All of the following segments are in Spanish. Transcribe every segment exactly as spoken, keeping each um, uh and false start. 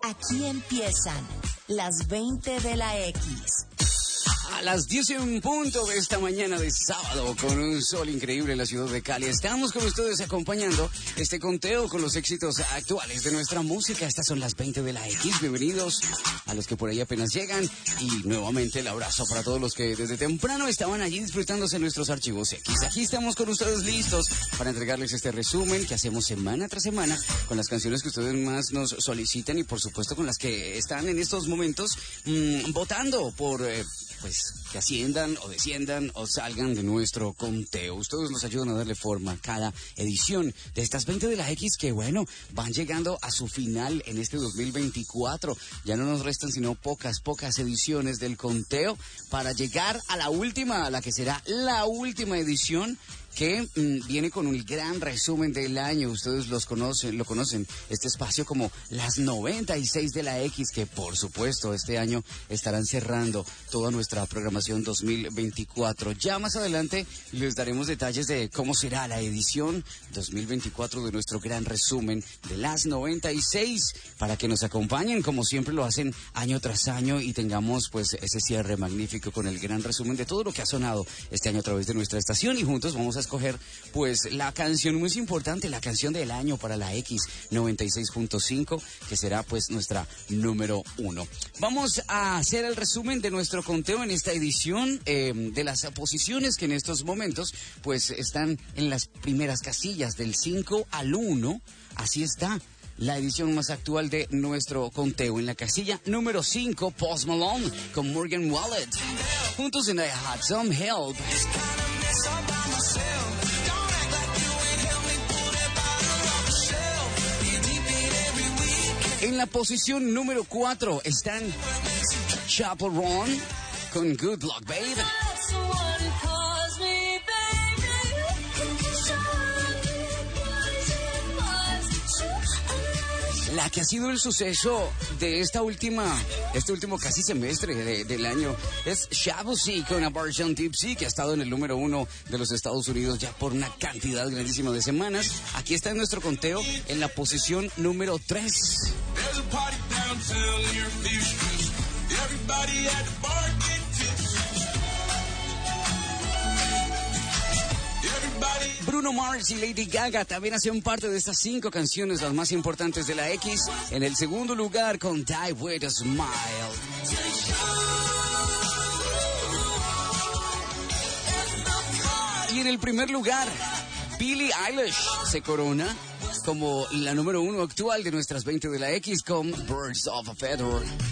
Aquí empiezan las veinte de la X. A las diez en punto de esta mañana de sábado, con un sol increíble en la ciudad de Cali, estamos con ustedes acompañando este conteo con los éxitos actuales de nuestra música. Estas son las veinte de la X. Bienvenidos a los que por ahí apenas llegan y nuevamente el abrazo para todos los que desde temprano estaban allí disfrutándose nuestros archivos X. Aquí estamos con ustedes listos para entregarles este resumen que hacemos semana tras semana con las canciones que ustedes más nos solicitan y por supuesto con las que están en estos momentos mmm, votando por... Eh, pues que asciendan o desciendan o salgan de nuestro conteo. Ustedes nos ayudan a darle forma a cada edición de estas veinte de la X que, bueno, van llegando a su final en este dos mil veinticuatro. Ya no nos restan sino pocas, pocas ediciones del conteo para llegar a la última, a la que será la última edición que mmm, viene con un gran resumen del año. Ustedes los conocen, lo conocen, este espacio como las noventa y seis de la X, que por supuesto este año estarán cerrando toda nuestra programación dos mil veinticuatro. Ya más adelante les daremos detalles de cómo será la edición dos mil veinticuatro de nuestro gran resumen de las noventa y seis, para que nos acompañen como siempre lo hacen año tras año y tengamos pues ese cierre magnífico con el gran resumen de todo lo que ha sonado este año a través de nuestra estación, y juntos vamos a escoger pues la canción más importante, la canción del año para la X noventa y seis punto cinco, que será pues nuestra número uno. Vamos a hacer el resumen de nuestro conteo en esta edición eh, de las posiciones que en estos momentos pues están en las primeras casillas del cinco al uno. Así está la edición más actual de nuestro conteo. En la casilla número cinco, Post Malone con Morgan Wallet. Juntos en I Had Some Help. En la posición número cuatro están Chappell Roan con Good Luck Babe. La que ha sido el suceso de esta última, este último casi semestre de, del año es Shabuzi con Abortion Tipsy, que ha estado en el número uno de los Estados Unidos ya por una cantidad grandísima de semanas. Aquí está en nuestro conteo en la posición número tres. Bruno Mars y Lady Gaga también hacen parte de estas cinco canciones, las más importantes de la X. En el segundo lugar con Die With a Smile. Y en el primer lugar, Billie Eilish se corona como la número uno actual de nuestras veinte de la X con Birds of a Feather.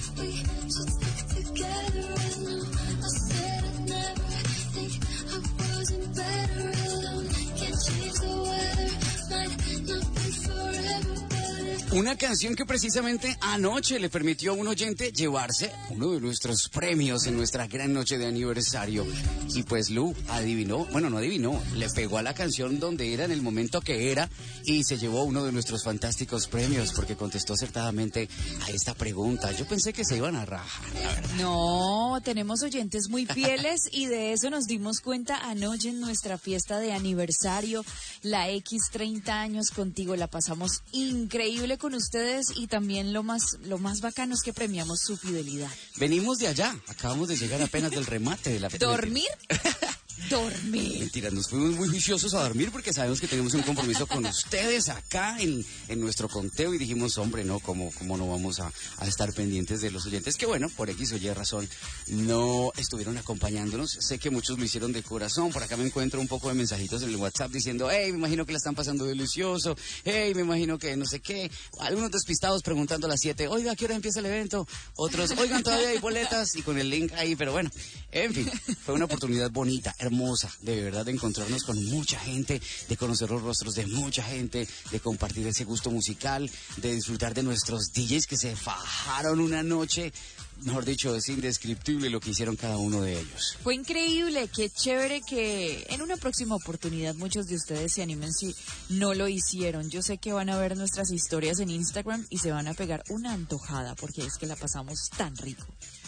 Una canción que precisamente anoche le permitió a un oyente llevarse uno de nuestros premios en nuestra gran noche de aniversario. Y pues Lu adivinó, bueno, no adivinó, le pegó a la canción donde era en el momento que era y se llevó uno de nuestros fantásticos premios porque contestó acertadamente a esta pregunta. Yo pensé que se iban a rajar, la verdad. No, tenemos oyentes muy fieles y de eso nos dimos cuenta anoche en nuestra fiesta de aniversario, la X treinta años contigo. La pasamos increíble con ustedes y también lo más lo más bacano es que premiamos su fidelidad. Venimos de allá, acabamos de llegar apenas del remate de la fiesta. ¿Dormir? Dormir. Mentira, nos fuimos muy juiciosos a dormir porque sabemos que tenemos un compromiso con ustedes acá en, en nuestro conteo y dijimos, hombre, no, ¿cómo, cómo no vamos a, a estar pendientes de los oyentes? Que bueno, por X o Y razón no estuvieron acompañándonos. Sé que muchos lo hicieron de corazón. Por acá me encuentro un poco de mensajitos en el WhatsApp diciendo, hey, me imagino que la están pasando delicioso, hey, me imagino que no sé qué. Algunos despistados preguntando a las siete, oiga, ¿a qué hora empieza el evento? Otros, oigan, todavía hay boletas y con el link ahí, pero bueno, en fin, fue una oportunidad bonita, hermosa, de verdad, de encontrarnos con mucha gente, de conocer los rostros de mucha gente, de compartir ese gusto musical, de disfrutar de nuestros D Js que se fajaron una noche. Mejor dicho, es indescriptible lo que hicieron cada uno de ellos. Fue increíble, qué chévere que en una próxima oportunidad muchos de ustedes se animen si no lo hicieron. Yo sé que van a ver nuestras historias en Instagram y se van a pegar una antojada porque es que la pasamos tan rico.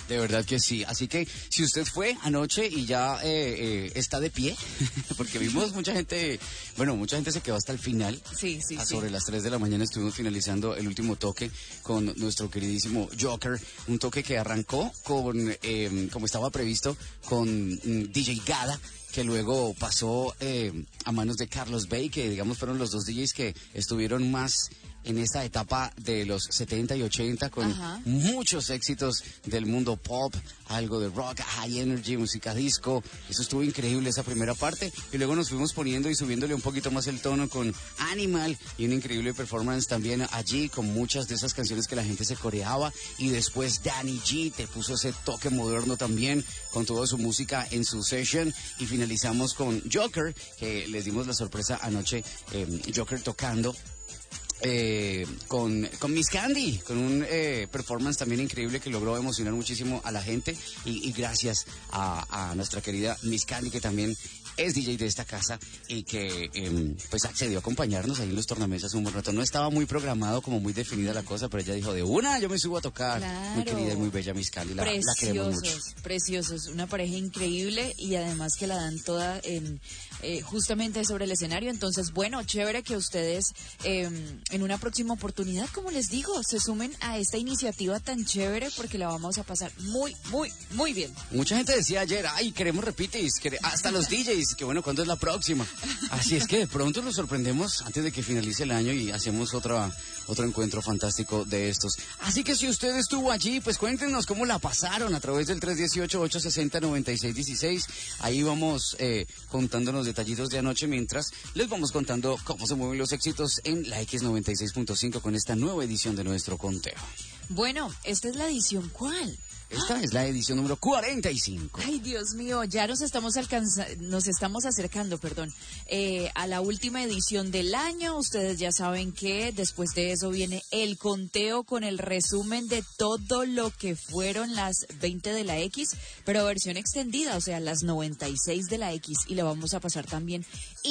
De verdad que sí. Así que si usted fue anoche y ya eh, eh, está de pie, porque vimos mucha gente, bueno, mucha gente se quedó hasta el final. Sí, sí, a sí. Sobre las tres de la mañana estuvimos finalizando el último toque con nuestro queridísimo Joker. Un toque que arrancó con, eh, como estaba previsto, con mm, D J Gada, que luego pasó eh, a manos de Carlos Bay, que digamos fueron los dos D Js que estuvieron más en esta etapa de los setenta y ochenta con Ajá. muchos éxitos del mundo pop, algo de rock, high energy, música disco. Eso estuvo increíble esa primera parte y luego nos fuimos poniendo y subiéndole un poquito más el tono con Animal y una increíble performance también allí con muchas de esas canciones que la gente se coreaba y después Danny G te puso ese toque moderno también con toda su música en su session y finalizamos con Joker, que les dimos la sorpresa anoche, eh, Joker tocando Eh, con, con Miss Candy, con un eh, performance también increíble que logró emocionar muchísimo a la gente y, y gracias a, a nuestra querida Miss Candy, que también es D J de esta casa y que eh, pues accedió a acompañarnos ahí en los tornamesas un buen rato. No estaba muy programado, como muy definida la cosa, pero ella dijo de una, yo me subo a tocar. Claro. Muy querida y muy bella Miss Candy, la, la queremos mucho. Preciosos, preciosos, una pareja increíble y además que la dan toda en eh, justamente sobre el escenario. Entonces, bueno, chévere que ustedes eh, en una próxima oportunidad, como les digo, se sumen a esta iniciativa tan chévere porque la vamos a pasar muy, muy, muy bien. Mucha gente decía ayer, ay, queremos repites, quere- hasta los D Js, que bueno, ¿cuándo es la próxima? Así es que de pronto nos sorprendemos antes de que finalice el año y hacemos otra, otro encuentro fantástico de estos. Así que si usted estuvo allí, pues cuéntenos cómo la pasaron a través del tres uno ocho, ocho seis cero, nueve seis uno seis. Ahí vamos eh, contándonos detallitos de anoche mientras les vamos contando cómo se mueven los éxitos en la X noventa y seis punto cinco con esta nueva edición de nuestro conteo. Bueno, esta es la edición, ¿cuál? Esta es la edición número cuarenta y cinco. Ay, Dios mío, ya nos estamos alcanza nos estamos acercando, perdón, eh, a la última edición del año. Ustedes ya saben que después de eso viene el conteo con el resumen de todo lo que fueron las veinte de la X, pero versión extendida, o sea, las noventa y seis de la X, y la vamos a pasar también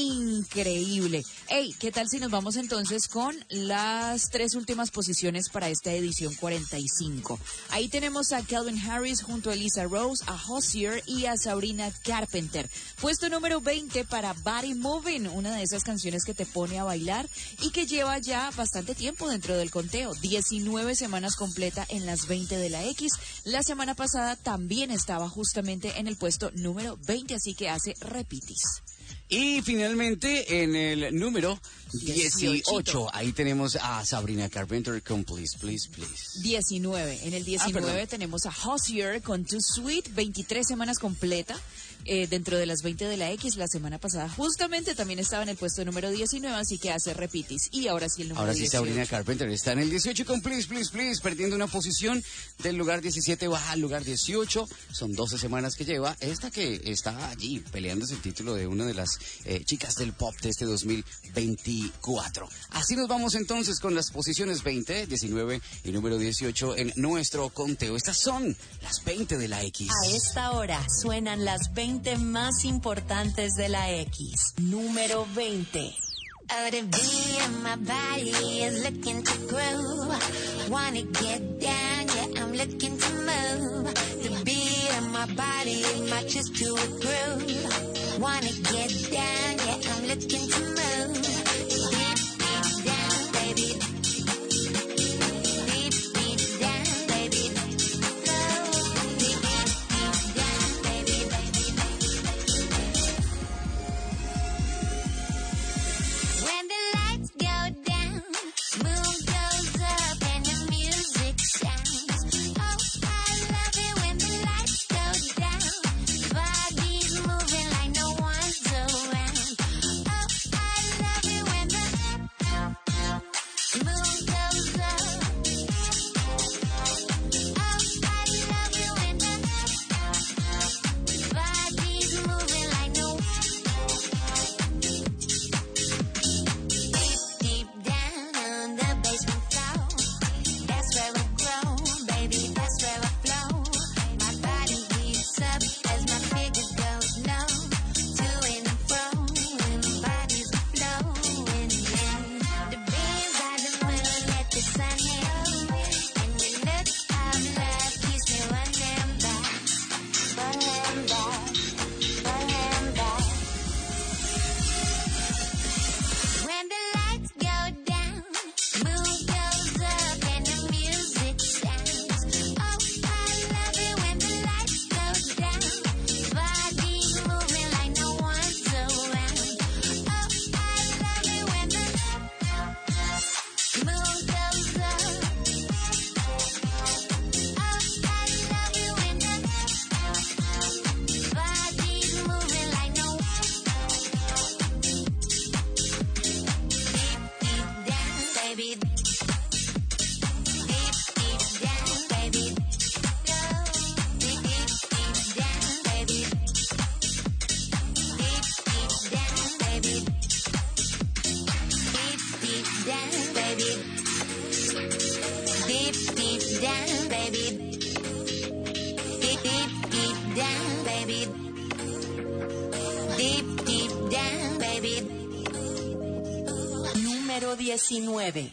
increíble. Hey, ¿qué tal si nos vamos entonces con las tres últimas posiciones para esta edición cuarenta y cinco? Ahí tenemos a Calvin Harris junto a Lisa Rose, a Hozier y a Sabrina Carpenter. Puesto número veinte para Body Moving, una de esas canciones que te pone a bailar y que lleva ya bastante tiempo dentro del conteo, diecinueve semanas completa en las veinte de la X. La semana pasada también estaba justamente en el puesto número veinte, así que hace repitis. Y finalmente en el número dieciocho, ahí tenemos a Sabrina Carpenter con Please, Please, Please. diecinueve. En el diecinueve Ah, tenemos a Hozier con Too Sweet, veintitrés semanas completa. Eh, dentro de las veinte de la X, la semana pasada justamente también estaba en el puesto número diecinueve, así que hace repitis. Y ahora sí el número Ahora sí, dieciocho. Sabrina Carpenter está en el dieciocho con Please, Please, Please, perdiendo una posición del lugar diecisiete, baja al lugar dieciocho. Son doce semanas que lleva. Esta que está allí peleándose el título de una de las eh, chicas del pop de este dos mil veinticuatro. Así nos vamos entonces con las posiciones veinte, diecinueve y número dieciocho en nuestro conteo. Estas son las veinte de la X. A esta hora suenan las veinte más importantes de la X. Número veinte. Oh, the beat in my body is looking to groove. Wanna get down, yeah, I'm looking to move. The beat in my body matches to a groove. Wanna get down, yeah, I'm looking to move. Beat, beat down, baby. Beat, beat down, baby. Beat, beat down, baby, baby, baby. When the lights go down, moon goes up and the music sounds. Oh, I love it when the lights go down. Body's moving like no one's around. Oh, I love it baby. Deep, deep, deep down, baby. Deep, deep down, baby. Número diecinueve.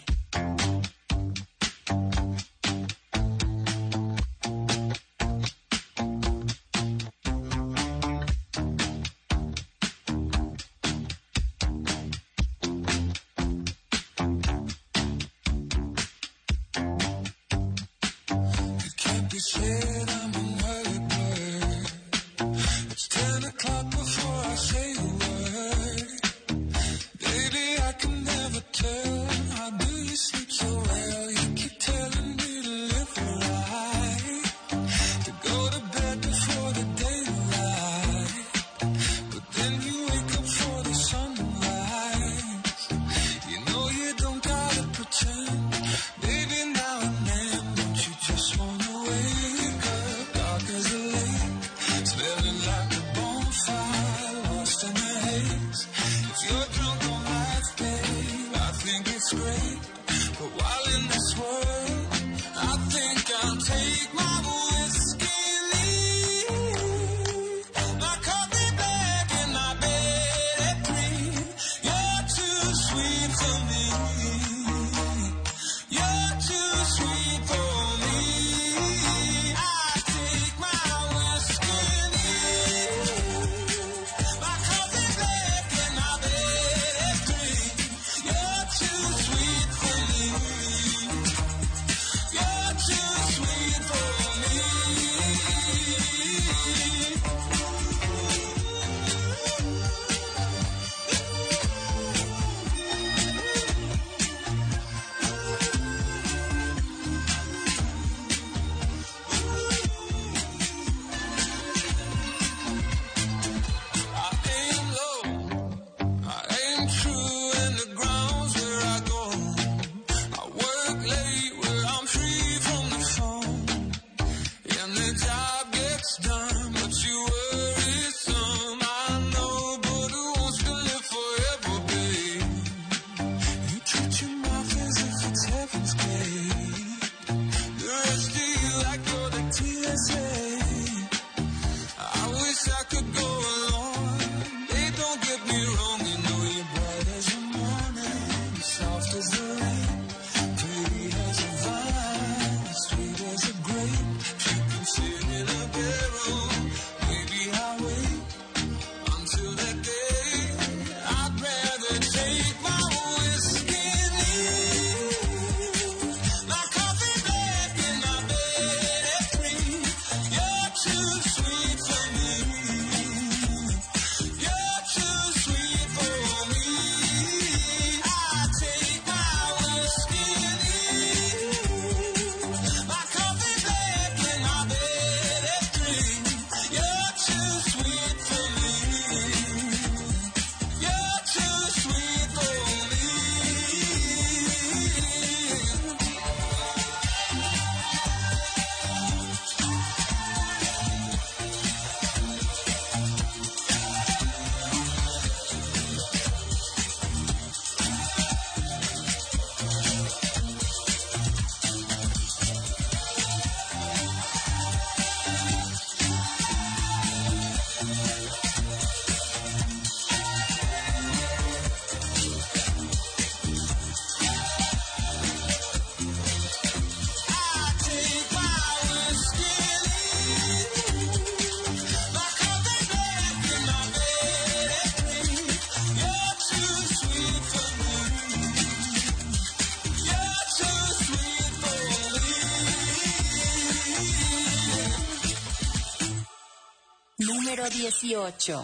Número dieciocho.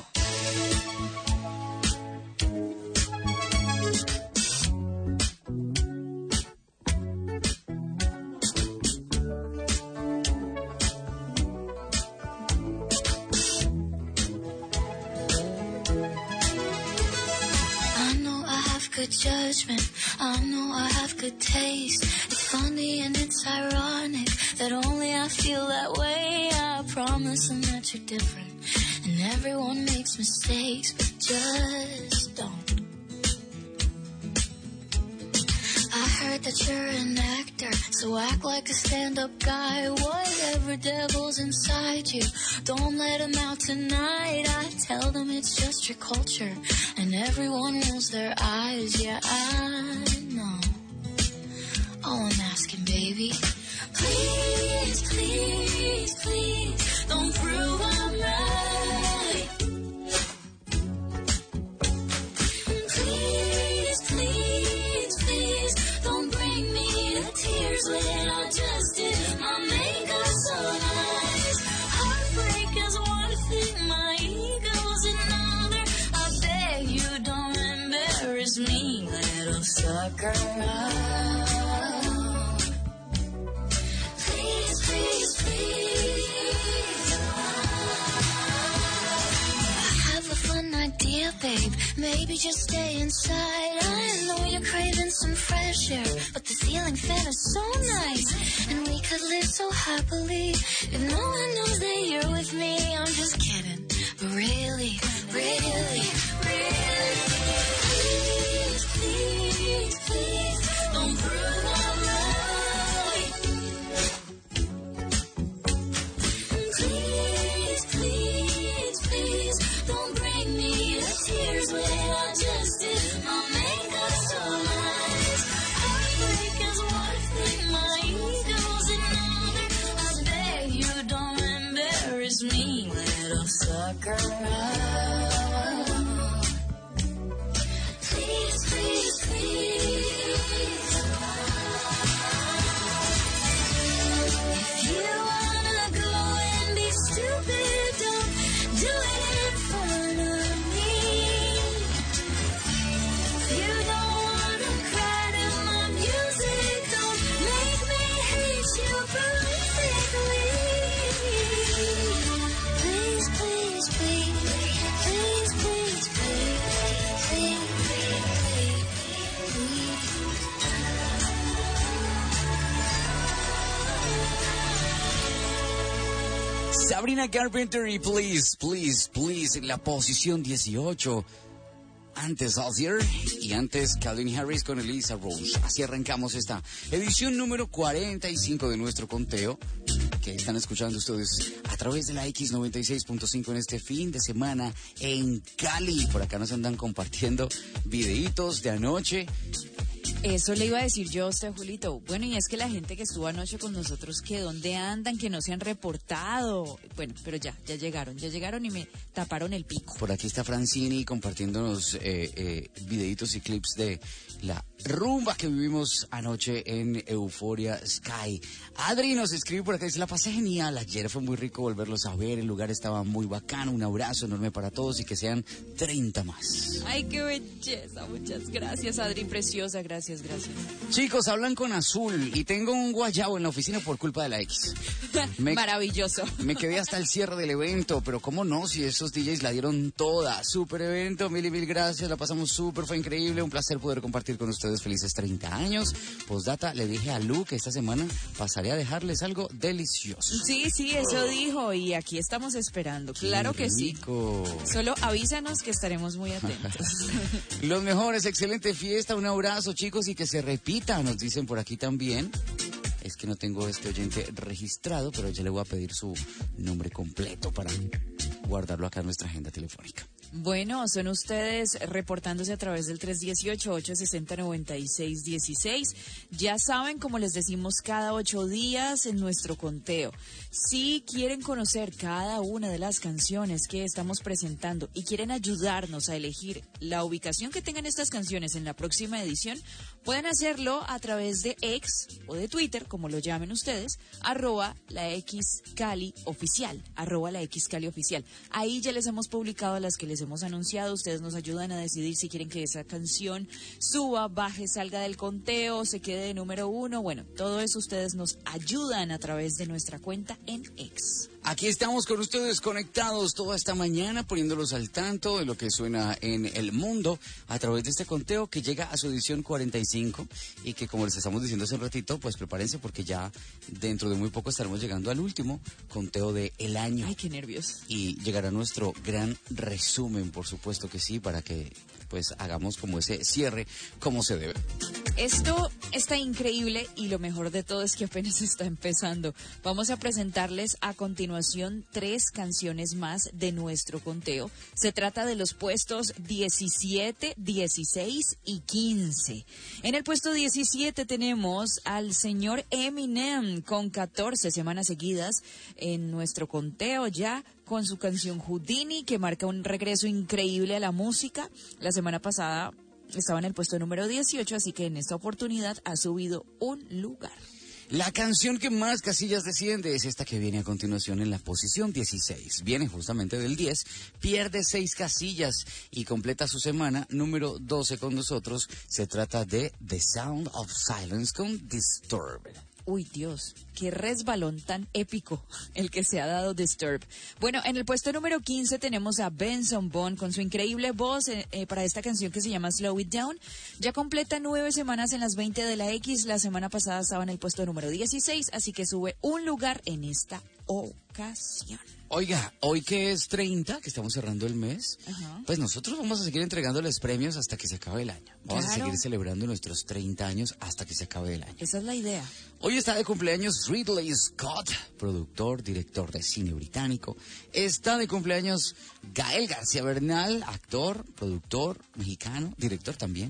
Good judgment, I know I have good taste. It's funny and it's ironic that only I feel that way. I promise I'm that you're different, and everyone makes mistakes, but just don't. I heard that you're an actor, so act like a stand-up guy. Whatever devil's inside you, don't let him out tonight. I tell them it's just your culture, and everyone rolls their eyes. Yeah, I know. All I'm asking, baby, please, please, please, don't prove I'm right. Please, please, please, don't bring me to tears when I just did my makeup so nice. Heartbreak is one thing, my ego's another. I beg you don't embarrass me, little sucker. Please, please, please. I have a fun idea, babe. Maybe just stay inside. I know you're craving some fresh air, but the ceiling fan is so nice, and we could live so happily if no one knows that you're with me. I'm just kidding, but really, really, really, please, please, please, don't prove I'm right. Please, please, please, don't bring me to tears when I just did my makeup so nice. Heartbreak is one thing, my ego's another. I beg you don't embarrass me, little sucker. Please, please, please. If you wanna go and be stupid, don't do it in front of me. If you don't wanna cry to my music, don't make me hate you perfectly. Please, please, please, please, please, please, please, please, please. Sabrina Carpenter y Please, Please, Please en la posición dieciocho. Antes Alzier y antes Calvin Harris con Elisa Rose. Así arrancamos esta edición número cuarenta y cinco de nuestro conteo, que están escuchando ustedes a través de la X noventa y seis punto cinco en este fin de semana en Cali. Por acá nos andan compartiendo videitos de anoche. Eso le iba a decir yo a usted, Julito. Bueno, y es que la gente que estuvo anoche con nosotros, que dónde andan, que no se han reportado. Bueno, pero ya, ya llegaron, ya llegaron y me taparon el pico. Por aquí está Francini compartiéndonos eh, eh, videitos y clips de la rumba que vivimos anoche en Euphoria Sky. Adri nos escribe por acá, dice, la pasé genial, ayer fue muy rico volverlos a ver, el lugar estaba muy bacano, un abrazo enorme para todos y que sean treinta más. Ay, qué belleza, muchas gracias, Adri, preciosa, gracias, gracias. Chicos, hablan con Azul y tengo un guayabo en la oficina por culpa de la X. Me, Maravilloso. Me quedé hasta el cierre del evento, pero cómo no, si esos D Js la dieron toda. Súper evento, mil y mil gracias, la pasamos súper, fue increíble, un placer poder compartir con ustedes felices treinta años. Postdata, le dije a Lu que esta semana pasaré a dejarles algo delicioso. Sí, sí, eso dijo y aquí estamos esperando. Claro que sí. Solo avísanos que estaremos muy atentos. Los mejores, excelente fiesta, un abrazo, chicos, y que se repita, nos dicen por aquí también. Es que no tengo este oyente registrado, pero ya le voy a pedir su nombre completo para guardarlo acá en nuestra agenda telefónica. Bueno, son ustedes reportándose a través del tres uno ocho, ocho seis cero, nueve seis uno seis. Ya saben, como les decimos cada ocho días en nuestro conteo, si quieren conocer cada una de las canciones que estamos presentando y quieren ayudarnos a elegir la ubicación que tengan estas canciones en la próxima edición, pueden hacerlo a través de X o de Twitter, como lo llamen ustedes, arroba la X Cali oficial, arroba la X Cali oficial. Ahí ya les hemos publicado las que les hemos anunciado, ustedes nos ayudan a decidir si quieren que esa canción suba, baje, salga del conteo, se quede de número uno. Bueno, todo eso ustedes nos ayudan a través de nuestra cuenta en X. Aquí estamos con ustedes conectados toda esta mañana, poniéndolos al tanto de lo que suena en el mundo a través de este conteo que llega a su edición cuarenta y cinco y que, como les estamos diciendo hace un ratito, pues prepárense porque ya dentro de muy poco estaremos llegando al último conteo del año. Ay, qué nervios. Y llegará nuestro gran resumen, por supuesto que sí, para que pues hagamos como ese cierre como se debe. Esto está increíble y lo mejor de todo es que apenas está empezando. Vamos a presentarles a continuación tres canciones más de nuestro conteo. Se trata de los puestos diecisiete, dieciséis y quince. En el puesto diecisiete tenemos al señor Eminem con catorce semanas seguidas en nuestro conteo ya, con su canción Houdini, que marca un regreso increíble a la música. La semana pasada estaba en el puesto número dieciocho, así que en esta oportunidad ha subido un lugar. La canción que más casillas desciende es esta que viene a continuación en la posición dieciséis. Viene justamente del diez, pierde seis casillas y completa su semana número doce con nosotros. Se trata de The Sound of Silence con Disturbed. Uy, Dios, qué resbalón tan épico el que se ha dado Disturbed. Bueno, en el puesto número quince tenemos a Benson Boone con su increíble voz eh, eh, para esta canción que se llama Slow It Down. Ya completa nueve semanas en las veinte de la X. La semana pasada estaba en el puesto número dieciséis, así que sube un lugar en esta ocasión. Oiga, hoy que es treinta, que estamos cerrando el mes, Ajá. pues nosotros vamos a seguir entregándoles premios hasta que se acabe el año. Vamos Claro. a seguir celebrando nuestros treinta años hasta que se acabe el año. Esa es la idea. Hoy está de cumpleaños Ridley Scott, productor, director de cine británico. Está de cumpleaños Gael García Bernal, actor, productor, mexicano, director también.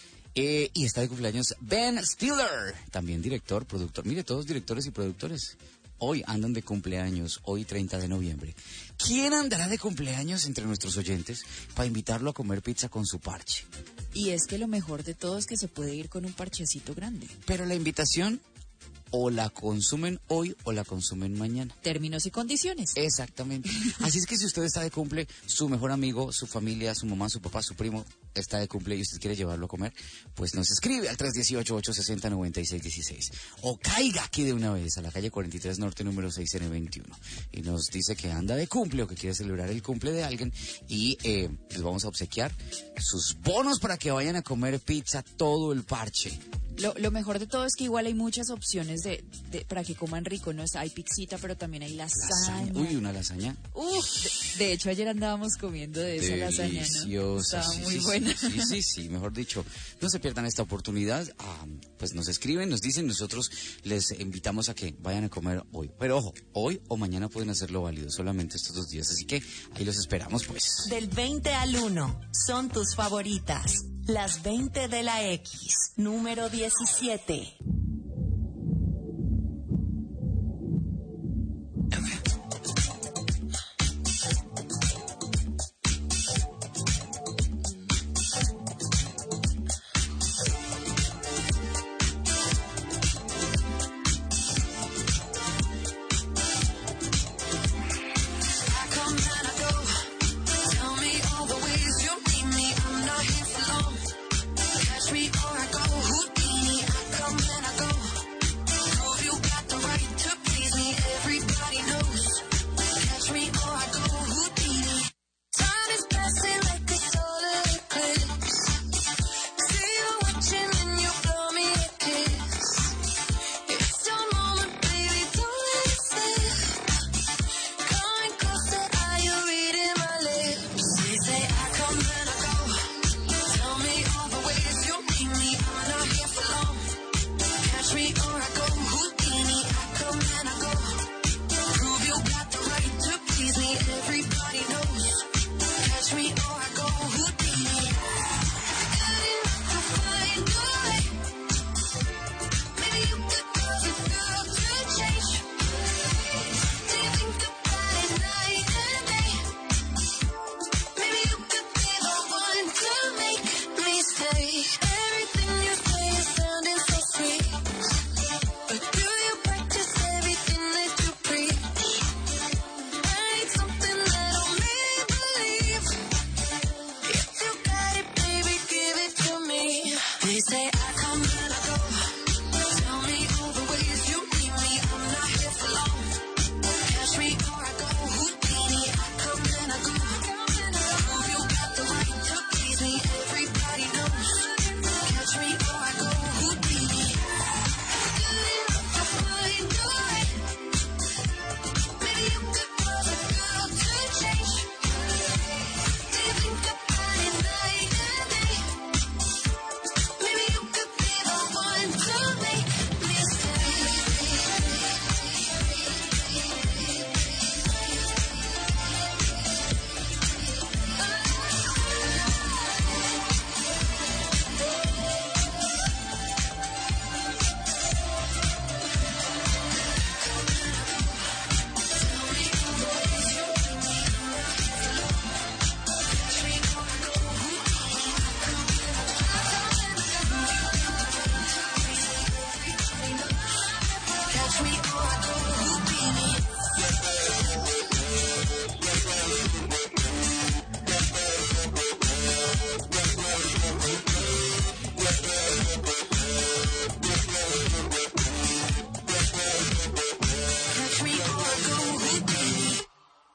Eh, y está de cumpleaños Ben Stiller, también director, productor. Mire, todos directores y productores. Hoy andan de cumpleaños, hoy treinta de noviembre. ¿Quién andará de cumpleaños entre nuestros oyentes para invitarlo a comer pizza con su parche? Y es que lo mejor de todo es que se puede ir con un parchecito grande. Pero la invitación o la consumen hoy o la consumen mañana. Términos y condiciones. Exactamente. Así es que si usted está de cumple, su mejor amigo, su familia, su mamá, su papá, su primo está de cumple y usted quiere llevarlo a comer, pues nos escribe al tres uno ocho, ocho seis cero, nueve seis uno seis. O caiga aquí de una vez a la calle cuarenta y tres Norte, número seis N veintiuno. Y nos dice que anda de cumple o que quiere celebrar el cumple de alguien y eh, les vamos a obsequiar sus bonos para que vayan a comer pizza todo el parche. Lo, lo mejor de todo es que igual hay muchas opciones de, de para que coman rico, ¿no? Hay pixita, pero también hay lasaña. Lasaña. Uy, una lasaña. Uf, de, de hecho ayer andábamos comiendo de esa lasaña, ¿no? Deliciosa. Estaba Sí, muy sí, buena. Sí, sí, sí, mejor dicho, no se pierdan esta oportunidad. Ah, pues nos escriben, nos dicen, nosotros les invitamos a que vayan a comer hoy. Pero ojo, hoy o mañana pueden hacerlo válido, solamente estos dos días. Así que ahí los esperamos, pues. Del veinte al uno son tus favoritas. Las veinte de la X, número diecisiete. Catch me or I go Houdini. I come and I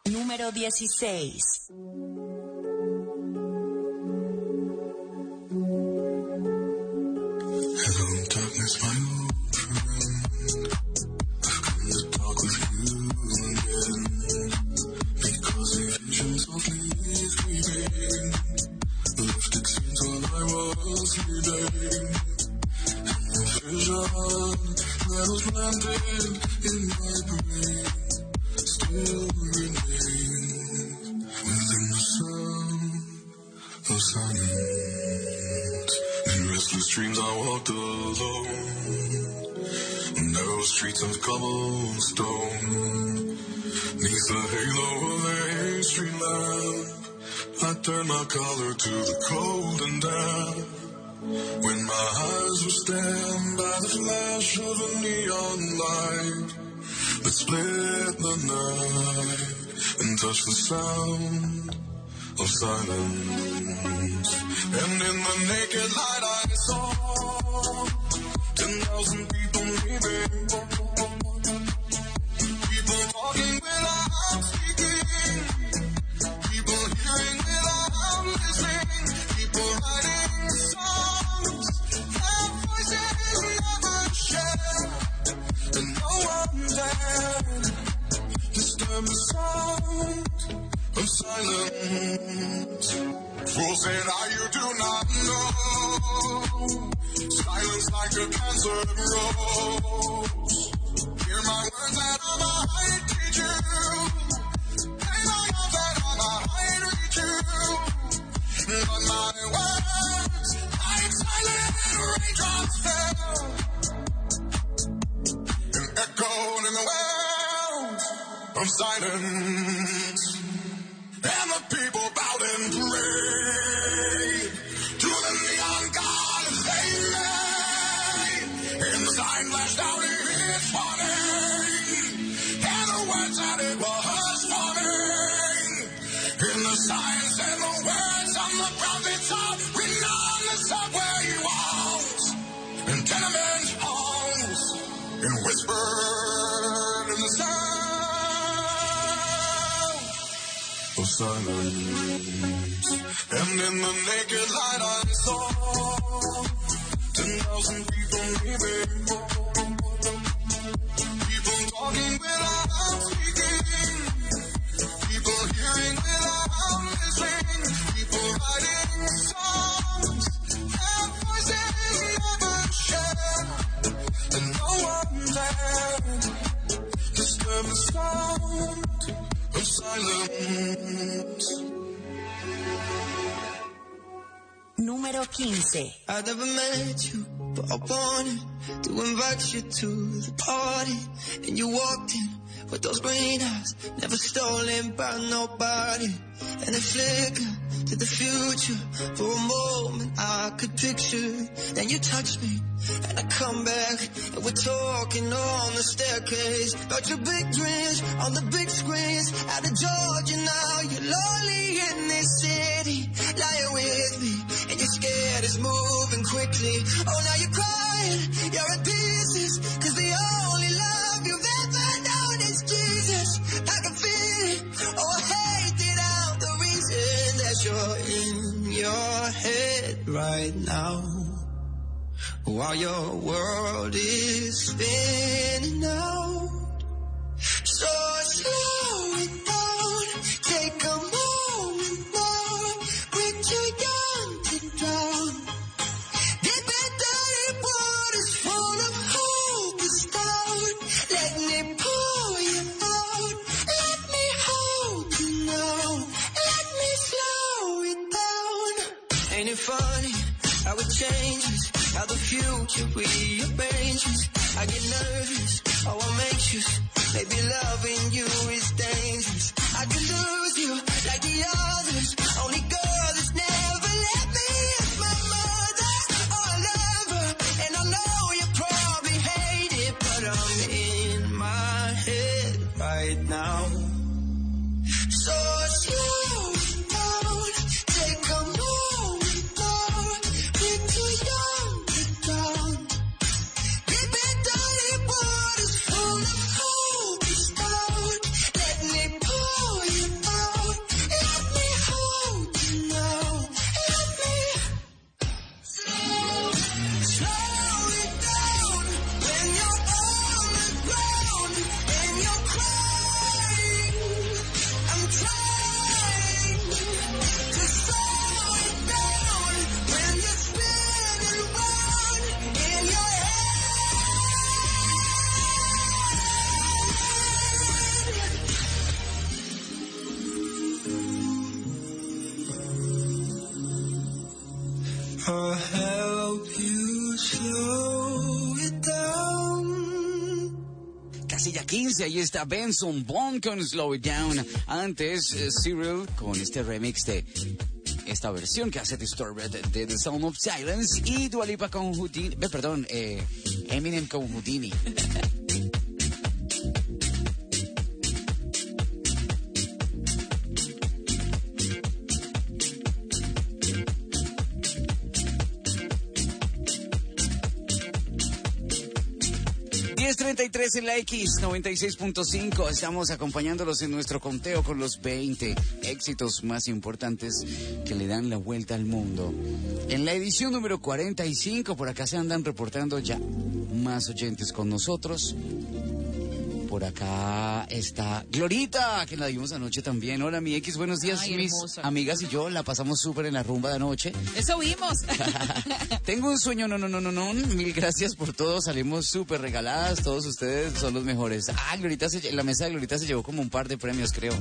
Número dieciséis. Hello, darkness, my old friend. I've come to talk with you again, because a vision softly is creeping. Left its scenes while I was sleeping, and the vision that was planted in my brain still remains within the sound of silence. In restless dreams I walked alone, narrow streets of cobblestone. Neath the halo of a street lamp, I turned my collar to the cold and damp. When my eyes were stabbed by the flash of a neon light that split the night and touched the sound of silence. And in the naked light I saw ten thousand people leaving, people talking without speaking, people hearing without listening, people writing songs that voices never share, and no one dared disturb the sound of silence. Fool said, I you do not know, silence like a cancer grows. Hear my words that I might teach you, play my love that I might reach you, but my words like silent raindrops fell and echoed in the wells of silence. And the people bowed and prayed to the neon gods they made. And the sign flashed out its warning, and the words that it was forming. And the sign said the words on the prophets are written on the subway walls and tenement halls, and whispered in the sound of silence. And in the naked light I saw ten thousand people leaving, people talking without speaking, people hearing without listening, people writing songs that voices never share, and no one dared disturb the sound of silence. Número quince. I never met you, but I wanted to invite you to the party. And you walked in with those green eyes, never stolen by nobody. And it flickered to the future. For a moment I could picture. Then you touched me, and I come back, and we're talking on the staircase about your big dreams on the big screens. Out of Georgia now, you're lonely in this city, lying with me, and you're scared it's moving quickly. Oh, now you're crying, you're in pieces, cause the only love you've ever known is Jesus. I can feel it, oh, I hate it out, the reason that you're in your head right now, while your world is spinning out. So slow it down, take a moment now. We're too young to drown. Deep and dirty waters full of hope is down. Let me pull you out. Let me hold you now. Let me slow it down. Ain't it funny how it changes, how the future rearranges? I get nervous, oh I'm anxious. Maybe loving you is dangerous. I could lose you like the others. Only girl that's never let me is my mother. Oh, I love her, and I know you probably hate it, but I'm in my head right now. So slow down, take a moment now. We're too young to drown. Deep and dirty waters full of hope is down. Let me pull you I'll help you slow it down. Casilla quince, ahí está Benson Boone con Slow It Down. Antes, eh, Cyril con este remix de esta versión que hace Disturbed de The Sound of Silence. Y Dua Lipa con Houdini, eh, perdón, eh, Eminem con Houdini. diez treinta y tres en la X noventa y seis punto cinco. Estamos acompañándolos en nuestro conteo con los veinte éxitos más importantes que le dan la vuelta al mundo. En la edición número cuarenta y cinco, por acá se andan reportando ya más oyentes con nosotros. Por acá está Glorita, que la vimos anoche también. Hola, mi X, buenos días. Ay, mis hermosa. amigas y yo la pasamos súper en la rumba de anoche. Eso vimos. Tengo un sueño, no, no, no, no, no. Mil gracias por todo. Salimos súper regaladas. Todos ustedes son los mejores. Ah, Glorita, se, la mesa de Glorita se llevó como un par de premios, creo.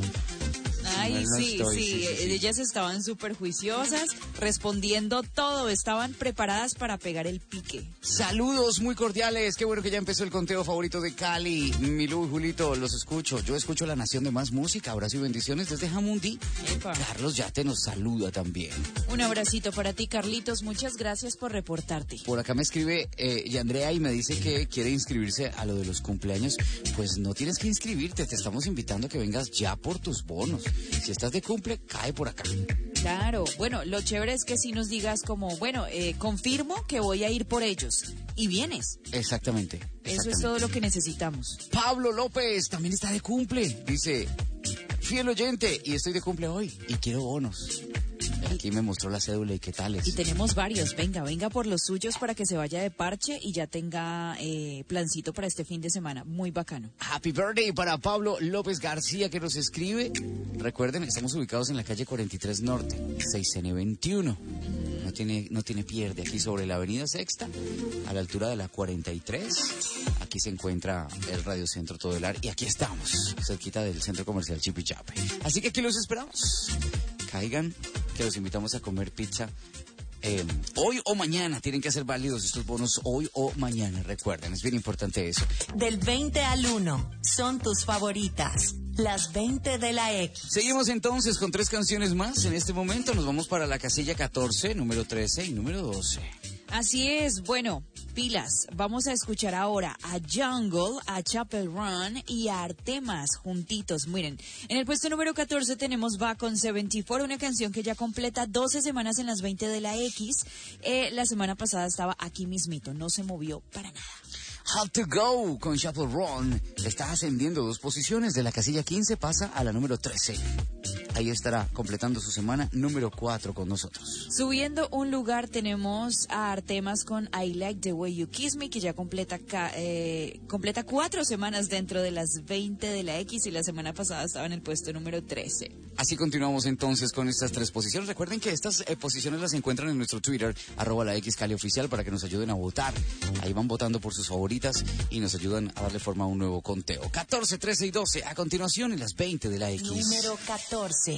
Ay, No, no sí, estoy, sí, sí, sí, sí. ellas estaban súper juiciosas, respondiendo todo, estaban preparadas para pegar el pique. Saludos muy cordiales. Qué bueno que ya empezó el conteo favorito de Cali. Milú y Julito, los escucho. Yo escucho La Nación de Más Música. Abrazo y bendiciones desde Jamundí. Epa. Carlos Yate nos saluda también. Un abracito para ti, Carlitos, muchas gracias por reportarte. Por acá me escribe eh, Yandrea y me dice que quiere inscribirse a lo de los cumpleaños. Pues no tienes que inscribirte, te estamos invitando a que vengas ya por tus bonos. Si estás de cumple, cae por acá. Claro, bueno, lo chévere es que si nos digas como, bueno, eh, confirmo que voy a ir por ellos, y vienes. Exactamente. Eso exactamente. es todo lo que necesitamos. Pablo López también está de cumple. Dice, fiel oyente, y estoy de cumple hoy, y quiero bonos. Aquí me mostró la cédula y qué tales. Y tenemos varios, venga, venga por los suyos para que se vaya de parche y ya tenga eh, plancito para este fin de semana, muy bacano. Happy birthday para Pablo López García que nos escribe. Recuerden, estamos ubicados en la calle cuarenta y tres Norte, seis ene veintiuno. No tiene, no tiene pierde. Aquí sobre la avenida Sexta, a la altura de la cuarenta y tres. Aquí se encuentra el Radio Centro Todelar y aquí estamos, cerquita del Centro Comercial Chipichape. Así que aquí los esperamos. Caigan, que los invitamos a comer pizza. Eh, hoy o mañana, tienen que ser válidos estos bonos hoy o mañana, recuerden, es bien importante eso. Del veinte al uno son tus favoritas. Las veinte de la X. Seguimos entonces con tres canciones más. En este momento nos vamos para la casilla catorce, número trece y número doce. Así es, bueno, pilas, vamos a escuchar ahora a Jungle, a Chapel Run y a Artemas juntitos. Miren, en el puesto número catorce tenemos Back on setenta y cuatro, una canción que ya completa doce semanas en las veinte de la X. Eh, la semana pasada estaba aquí mismito, no se movió para nada. Have to Go con Chapel Run está ascendiendo dos posiciones. De la casilla quince pasa a la número trece. Ahí estará completando su semana número cuatro con nosotros. Subiendo un lugar tenemos a Artemas con I Like the Way You Kiss Me, que ya completa ca- eh, completa cuatro semanas dentro de las veinte de la X y la semana pasada estaba en el puesto número trece. Así continuamos entonces con estas tres posiciones. Recuerden que estas eh, posiciones las encuentran en nuestro Twitter, arroba la X Cali Oficial, para que nos ayuden a votar. Ahí van votando por sus favoritas y nos ayudan a darle forma a un nuevo conteo. catorce, trece y doce a continuación en las veinte de la X. Número catorce.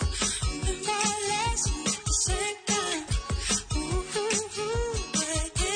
Ooh, ooh, ooh,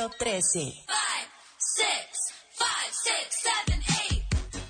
número trece. Five, six, five, six, seven, eight.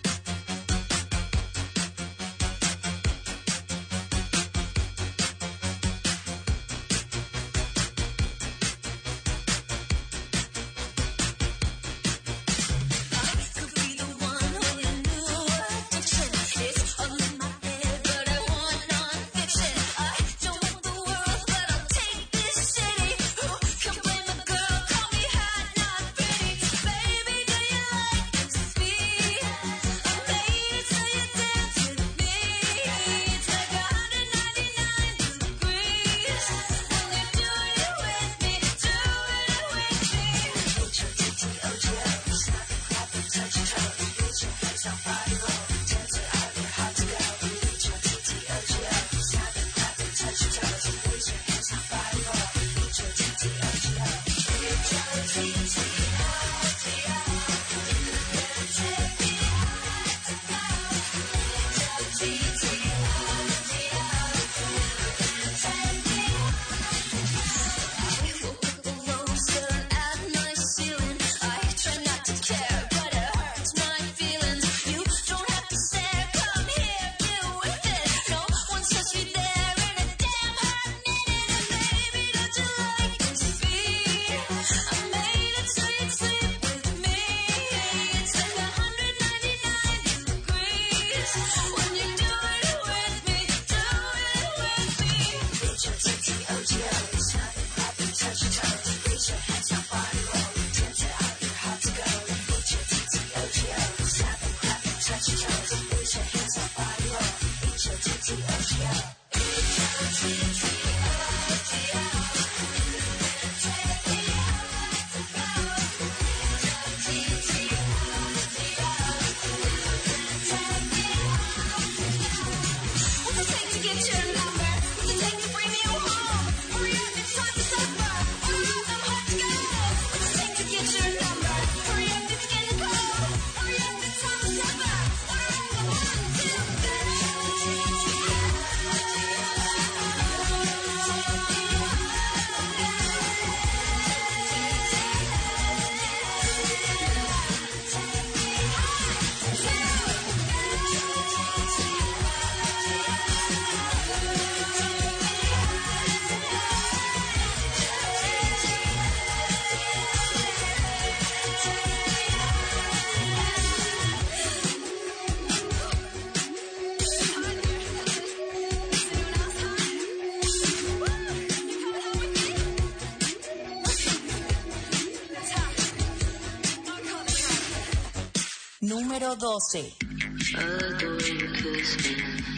Número doce. I like the way you kiss me.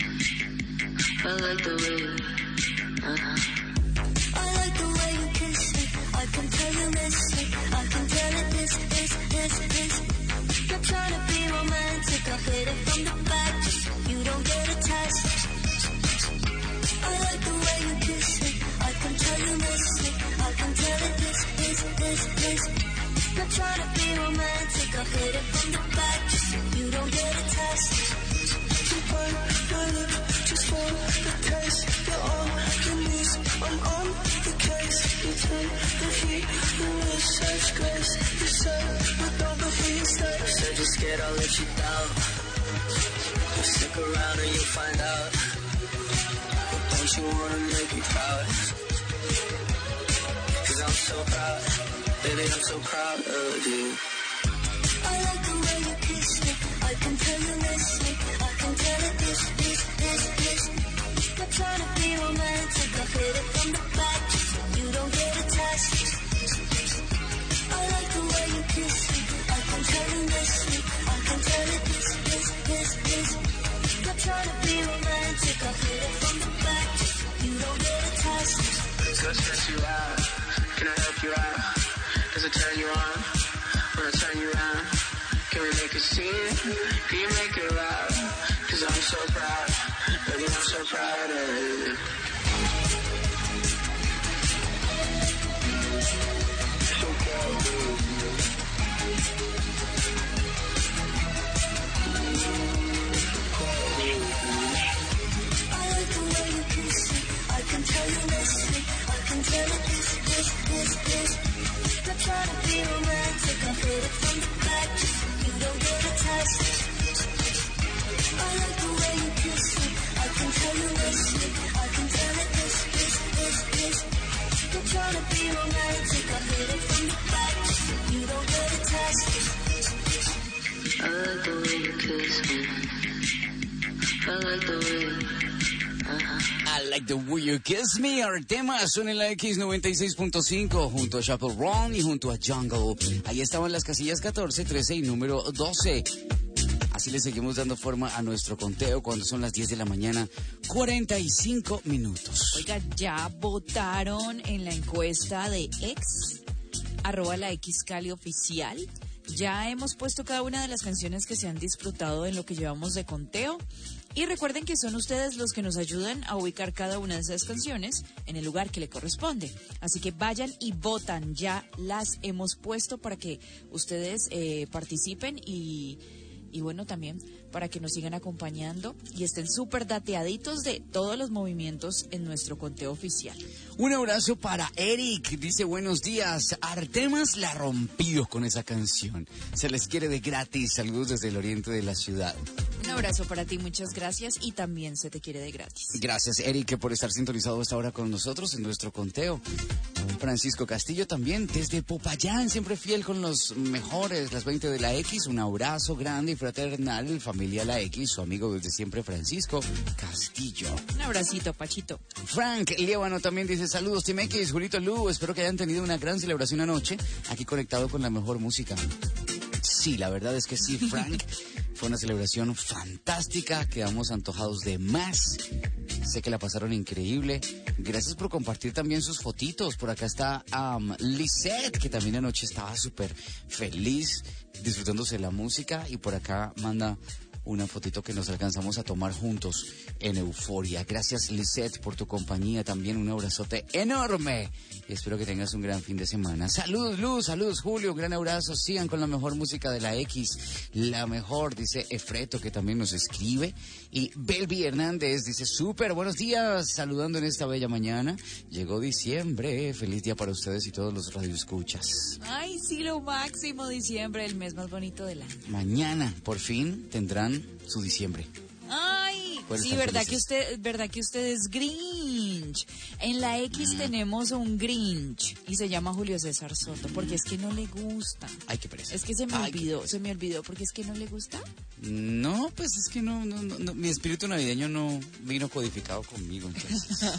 I like the way you, uh-huh. I like the way you kiss me. I can tell you miss me. I can tell it this, this, this, this. Not trying to be romantic. I hit it from the back just so you don't get attached. I like the way you kiss me. I can tell you miss me. I can tell it this, this, this, this. Not trying to be romantic. I hit it from the back just so you don't get attached. You burn my lip just for the taste. You're on your knees, I'm on the case. You turn the heat, you wish such grace. You said with all the heat stays. Said you're scared I'll let you down. Just stick around and you'll find out. Don't you wanna make me proud? Cause I'm so proud. Baby, I'm so proud of you. I like the way you kiss me. I can tell you miss me. I can tell it this, this, this, this. Not trying to be romantic. I hit it from the back just so you don't get attached. I like the way you kiss me. I can tell you miss me. I can tell it this, this, this, this. Not trying to be romantic. I hit it from the back just so you don't get attached. So stress you out. Can I help you out? Does it turn you on? When I turn you around, can we make a scene? Can you make it loud? Cause I'm so proud, baby, I'm so proud of you. So proud of you. I like the way you kiss me. I can tell you miss me. I can tell it this, this, this, this. Not trying to be kiss you. I can tell you this, I can tell it this, this, this, this. I'm trying to be romantic, I hit it from the back. You don't get attached. I like the way you kiss me. I like the way you... Uh-huh. I like the way you kiss me. Our tema son en la X noventa y seis punto cinco junto a Chappell Roan y junto a Jungle. Ahí estaban las casillas catorce, trece y número doce. Así le seguimos dando forma a nuestro conteo cuando son las diez de la mañana, cuarenta y cinco minutos. Oiga, ya votaron en la encuesta de X, arroba la X Cali oficial. Ya hemos puesto cada una de las canciones que se han disfrutado en lo que llevamos de conteo. Y recuerden que son ustedes los que nos ayudan a ubicar cada una de esas canciones en el lugar que le corresponde. Así que vayan y votan. Ya las hemos puesto para que ustedes eh, participen y, y bueno, también para que nos sigan acompañando y estén súper dateaditos de todos los movimientos en nuestro conteo oficial. Un abrazo para Eric, dice buenos días, Artemas la rompió con esa canción, se les quiere de gratis, saludos desde el oriente de la ciudad. Un abrazo para ti, muchas gracias y también se te quiere de gratis. Gracias Eric por estar sintonizado hasta ahora con nosotros en nuestro conteo. Francisco Castillo también desde Popayán, siempre fiel con los mejores, las veinte de la X, un abrazo grande y fraternal, familia La X, su amigo desde siempre Francisco Castillo. Un abracito, Pachito. Frank Líbano también dice saludos Team X, Julito Lu, espero que hayan tenido una gran celebración anoche, aquí conectado con la mejor música. Sí, la verdad es que sí, Frank, fue una celebración fantástica, quedamos antojados de más. Sé que la pasaron increíble. Gracias por compartir también sus fotitos. Por acá está um, Lisette, que también anoche estaba súper feliz disfrutándose de la música. Y por acá manda una fotito que nos alcanzamos a tomar juntos en euforia. Gracias Lisette por tu compañía. También un abrazote enorme. Y espero que tengas un gran fin de semana. Saludos Luz, saludos Julio, un gran abrazo. Sigan con la mejor música de la X. La mejor, dice Efreto, que también nos escribe. Y Belvi Hernández dice, súper, buenos días, saludando en esta bella mañana. Llegó diciembre, feliz día para ustedes y todos los radioescuchas. Ay, sí, lo máximo, diciembre, el mes más bonito del año. Mañana, por fin, tendrán su diciembre. Ay, Pueden sí, estar verdad felices. que usted, verdad que usted es Grinch. En la X tenemos un Grinch y se llama Julio César Soto, porque es que no le gusta. Ay, qué pereza. Es que se me Ay, qué olvidó, pereza. se me olvidó, porque es que no le gusta. No, pues es que no, no, no, no, mi espíritu navideño no vino codificado conmigo, entonces.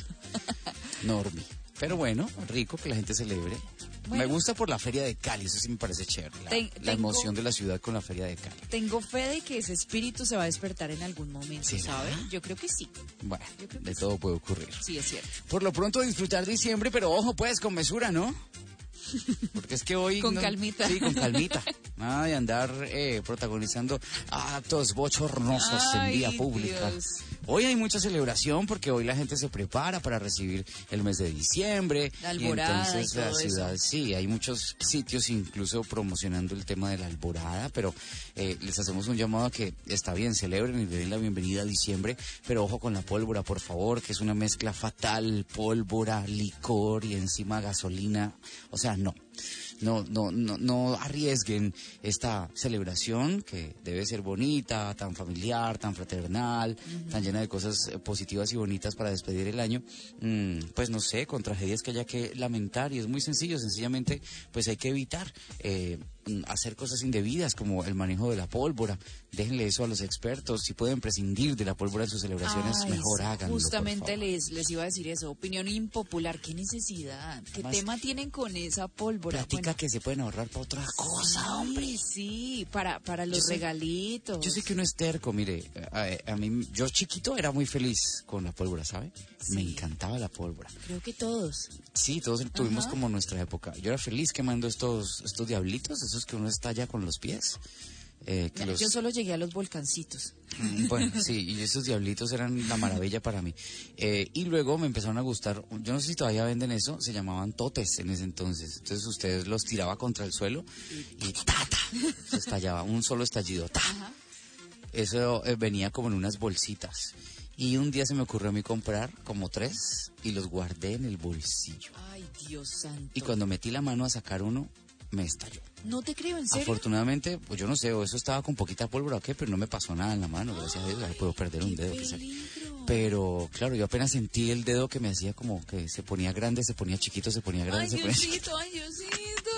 Normi. Pero bueno, rico que la gente celebre. Bueno. Me gusta por la Feria de Cali, eso sí me parece chévere. La, Ten- la tengo- emoción de la ciudad con la Feria de Cali. Tengo fe de que ese espíritu se va a despertar en algún momento, ¿Será? ¿sabe? Yo creo que sí. Bueno, Yo creo que de sí. todo puede ocurrir. Sí, es cierto. Por lo pronto disfrutar diciembre, pero ojo pues, con mesura, ¿no? Porque es que hoy... Con no- calmita. Sí, con calmita. Nada de andar eh, protagonizando actos bochornosos en Ay, vía pública. Dios. Hoy hay mucha celebración porque hoy la gente se prepara para recibir el mes de diciembre. La alborada y entonces y la todo ciudad, eso. sí, hay muchos sitios incluso promocionando el tema de la alborada, pero eh, les hacemos un llamado a que está bien, celebren y le den la bienvenida a diciembre, pero ojo con la pólvora, por favor, que es una mezcla fatal, pólvora, licor y encima gasolina, o sea, no. No, no, no, no arriesguen esta celebración que debe ser bonita, tan familiar, tan fraternal, uh-huh. tan llena de cosas eh, positivas y bonitas para despedir el año. Mm, pues no sé, con tragedias que haya que lamentar y es muy sencillo, sencillamente pues hay que evitar eh, hacer cosas indebidas como el manejo de la pólvora. Déjenle eso a los expertos. Si pueden prescindir de la pólvora en sus celebraciones, Ay, mejor sí, háganlo. Justamente por favor. les, les iba a decir eso. Opinión impopular. ¿Qué necesidad? ¿Qué Además, tema tienen con esa pólvora? Platica Bueno, que se pueden ahorrar para otra cosa, sí, hombre. sí, para, para los Yo sé- regalitos. Yo sé que uno es terco, mire, a, a mí, yo chiquito era muy feliz con la pólvora, ¿sabe? Sí. Me encantaba la pólvora. Creo que todos. Sí, todos tuvimos Ajá. como nuestra época. Yo era feliz quemando estos, estos diablitos, esos que uno estalla con los pies. Eh, que los- Yo solo llegué a los volcancitos. Mm, Bueno, sí, y esos diablitos eran la maravilla para mí. Eh, y luego me empezaron a gustar, yo no sé si todavía venden eso, se llamaban totes en ese entonces. Entonces ustedes los tiraba contra el suelo y ¡tata! Se estallaba, un solo estallido. ¡Ta! Eso eh, venía como en unas bolsitas. Y un día se me ocurrió a mí comprar como tres y los guardé en el bolsillo. Ay, Dios santo. Y cuando metí la mano a sacar uno, me estalló. No te creo, ¿en serio? Afortunadamente, pues yo no sé, o eso estaba con poquita pólvora o qué, pero no me pasó nada en la mano, gracias a Dios, ahí puedo perder un dedo. Quizá. Pero, claro, yo apenas sentí el dedo que me hacía como que se ponía grande, se ponía chiquito, se ponía grande, Ay, se ponía Diosito, chiquito. ay, Diosito.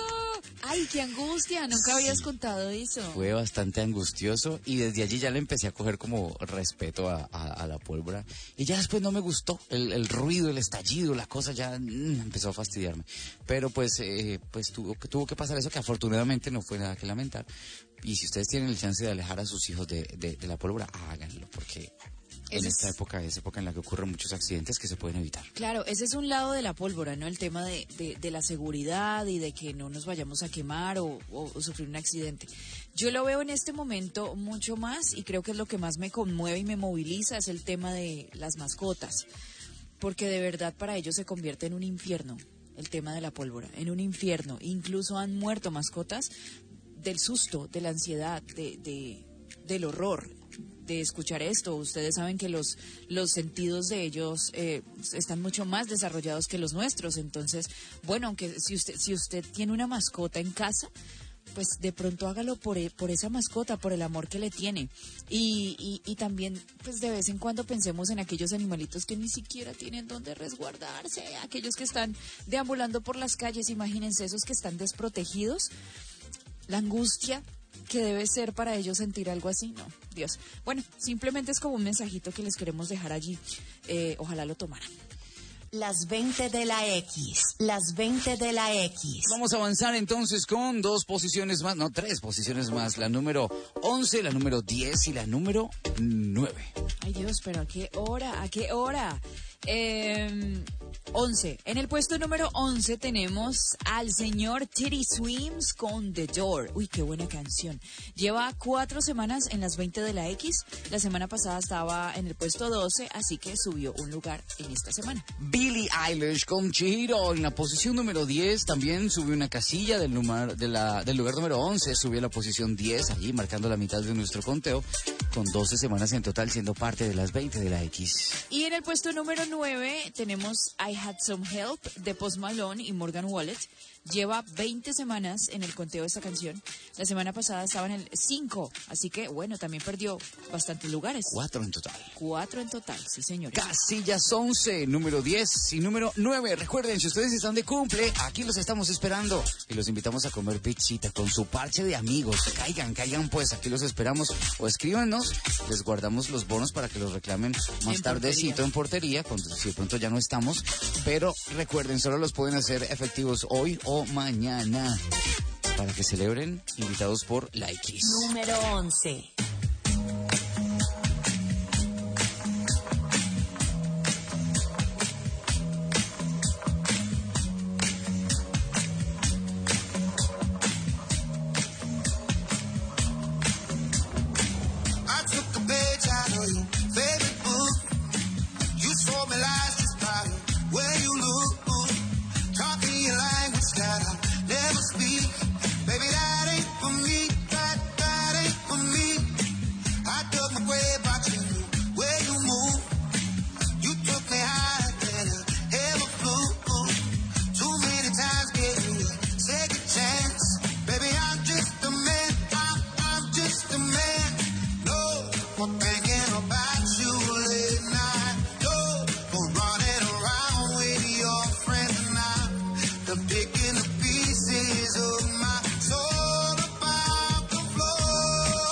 Ay, qué angustia, nunca habías contado eso. Fue bastante angustioso y desde allí ya le empecé a coger como respeto a, a, a la pólvora. Y ya después no me gustó, el, el ruido, el estallido, la cosa ya mm, empezó a fastidiarme. Pero pues, eh, pues tuvo, tuvo que pasar eso, que afortunadamente no fue nada que lamentar. Y si ustedes tienen el chance de alejar a sus hijos de, de, de la pólvora, háganlo, porque en Ese esta es- época es época en la que ocurren muchos accidentes que se pueden evitar. Claro, ese es un lado de la pólvora, ¿no? El tema de, de, de la seguridad y de que no nos vayamos a quemar o, o- o sufrir un accidente. Yo lo veo en este momento mucho más y creo que es lo que más me conmueve y me moviliza, es el tema de las mascotas. Porque de verdad para ellos se convierte en un infierno el tema de la pólvora, en un infierno. Incluso han muerto mascotas del susto, de la ansiedad, de, de, del horror de escuchar esto. Ustedes saben que los, los sentidos de ellos eh, están mucho más desarrollados que los nuestros. Entonces, bueno, aunque si usted, si usted tiene una mascota en casa, pues de pronto hágalo por, e- por esa mascota, por el amor que le tiene. Y, y, y también, pues de vez en cuando pensemos en aquellos animalitos que ni siquiera tienen dónde resguardarse, aquellos que están deambulando por las calles, imagínense esos que están desprotegidos, la angustia que debe ser para ellos sentir algo así, no, Dios. Bueno, simplemente es como un mensajito que les queremos dejar allí, eh, ojalá lo tomaran. Las veinte de la X. Las veinte de la X. Vamos a avanzar entonces con dos posiciones más, no, tres posiciones más. La número once, la número diez y la número nueve. Ay Dios, pero ¿a qué hora? ¿A qué hora? Eh, once. En el puesto número once tenemos al señor Teddy Swims con The Door. Uy, qué buena canción. Lleva cuatro semanas en las veinte de la X. La semana pasada estaba en el puesto doce, así que subió un lugar en esta semana. Billie Eilish con Chihiro en la posición número diez. También subió una casilla del, número, de la, del lugar número once. Subió a la posición diez, allí marcando la mitad de nuestro conteo, con doce semanas en total siendo parte de las veinte de la X. Y en el puesto número nueve tenemos I Had Some Help de Post Malone y Morgan Wallet. Lleva veinte semanas en el conteo de esta canción. La semana pasada estaba en el cinco, así que bueno, también perdió bastantes lugares. Cuatro en total. Cuatro en total, sí señores. Casillas once, número diez y número nueve. Recuerden, si ustedes están de cumple, aquí los estamos esperando. Y los invitamos a comer pizzita con su parche de amigos. Caigan, caigan pues, aquí los esperamos. O escríbanos, les guardamos los bonos para que los reclamen más En tardecito portería. en portería, cuando si de pronto ya no estamos. Pero recuerden, solo los pueden hacer efectivos hoy o mañana. Para que celebren, invitados por la X. Número once. I took a page out of your favorite book. You told me lies just by the way you look. Talking your language that I never speak. Baby, that ain't for me. That, that ain't for me. I dug my grave watching the way you move. You took me higher than I ever flew. Too many times gave you a second chance. Baby, I'm just a man. I'm, I'm just a man. No, I'm thinking about you late night. No, for running around with your friends and I. The picking the pieces of my soul about the floor.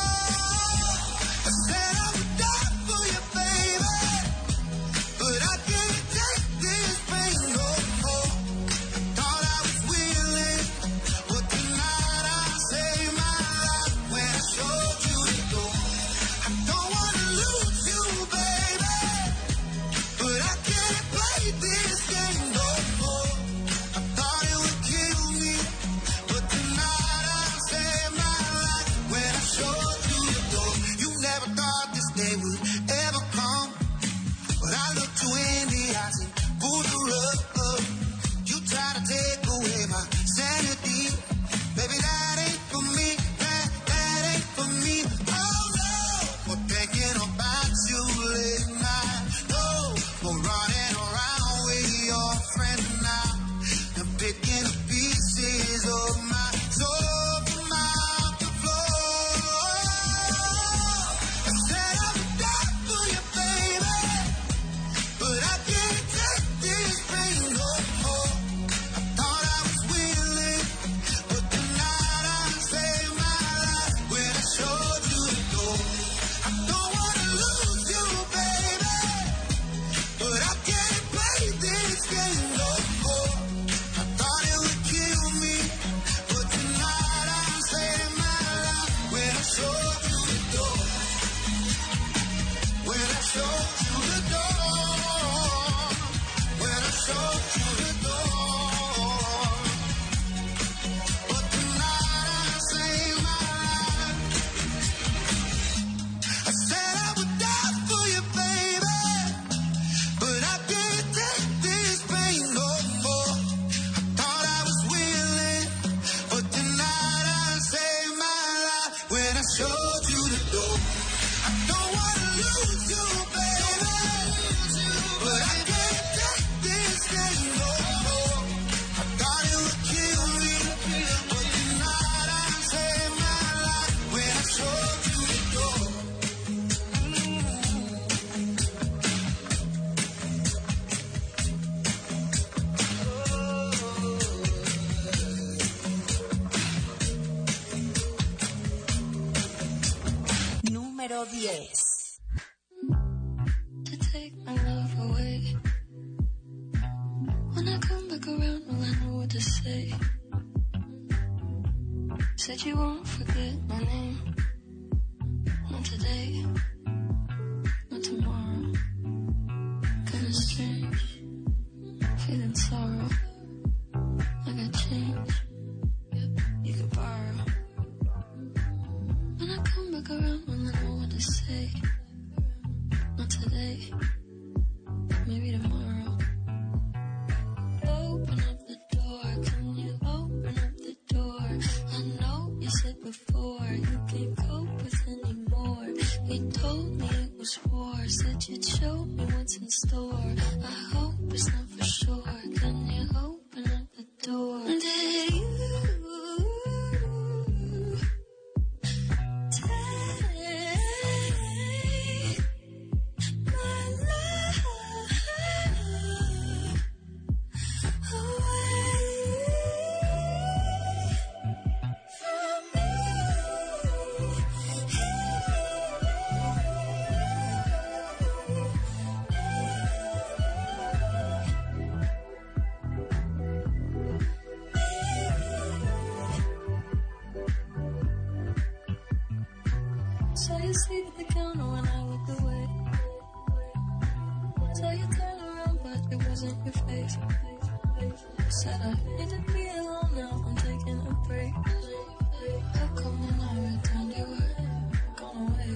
I said I would die for you, baby, but I can't take this pain no more. I thought I was willing, but tonight I saved my life when I showed you the door. I don't wanna lose you, baby, but I can't play this game no more. I thought it would kill me, but tonight I saved my life when I showed you the door. You never thought this day would ever come, but I looked you in the eyes and pulled the rug up. You tried to take away my sanity. Baby, that ain't for me. That, that ain't for me. Oh no, for thinking about you late night. No, for running around with your friend now. And picking the pieces of my Número diez. To take my love away. When I come back around, well, I know what to say. Said you won't forget my name. Not today, not tomorrow. Kinda strange, feeling sorrow. I got change, you could borrow. When I come back around, well, I know what to say. Not today, maybe tomorrow. Open up the door, can you open up the door? I know you said before you can't cope with anymore. You told me it was war, said you'd show me what's in store. I hope it's not for sure, can you open up the door? Did you saw you sleep at the counter when I looked away. Saw you turn around, but it wasn't your face. Said I need to be alone now, I'm taking a break. How come when I returned you were gone away?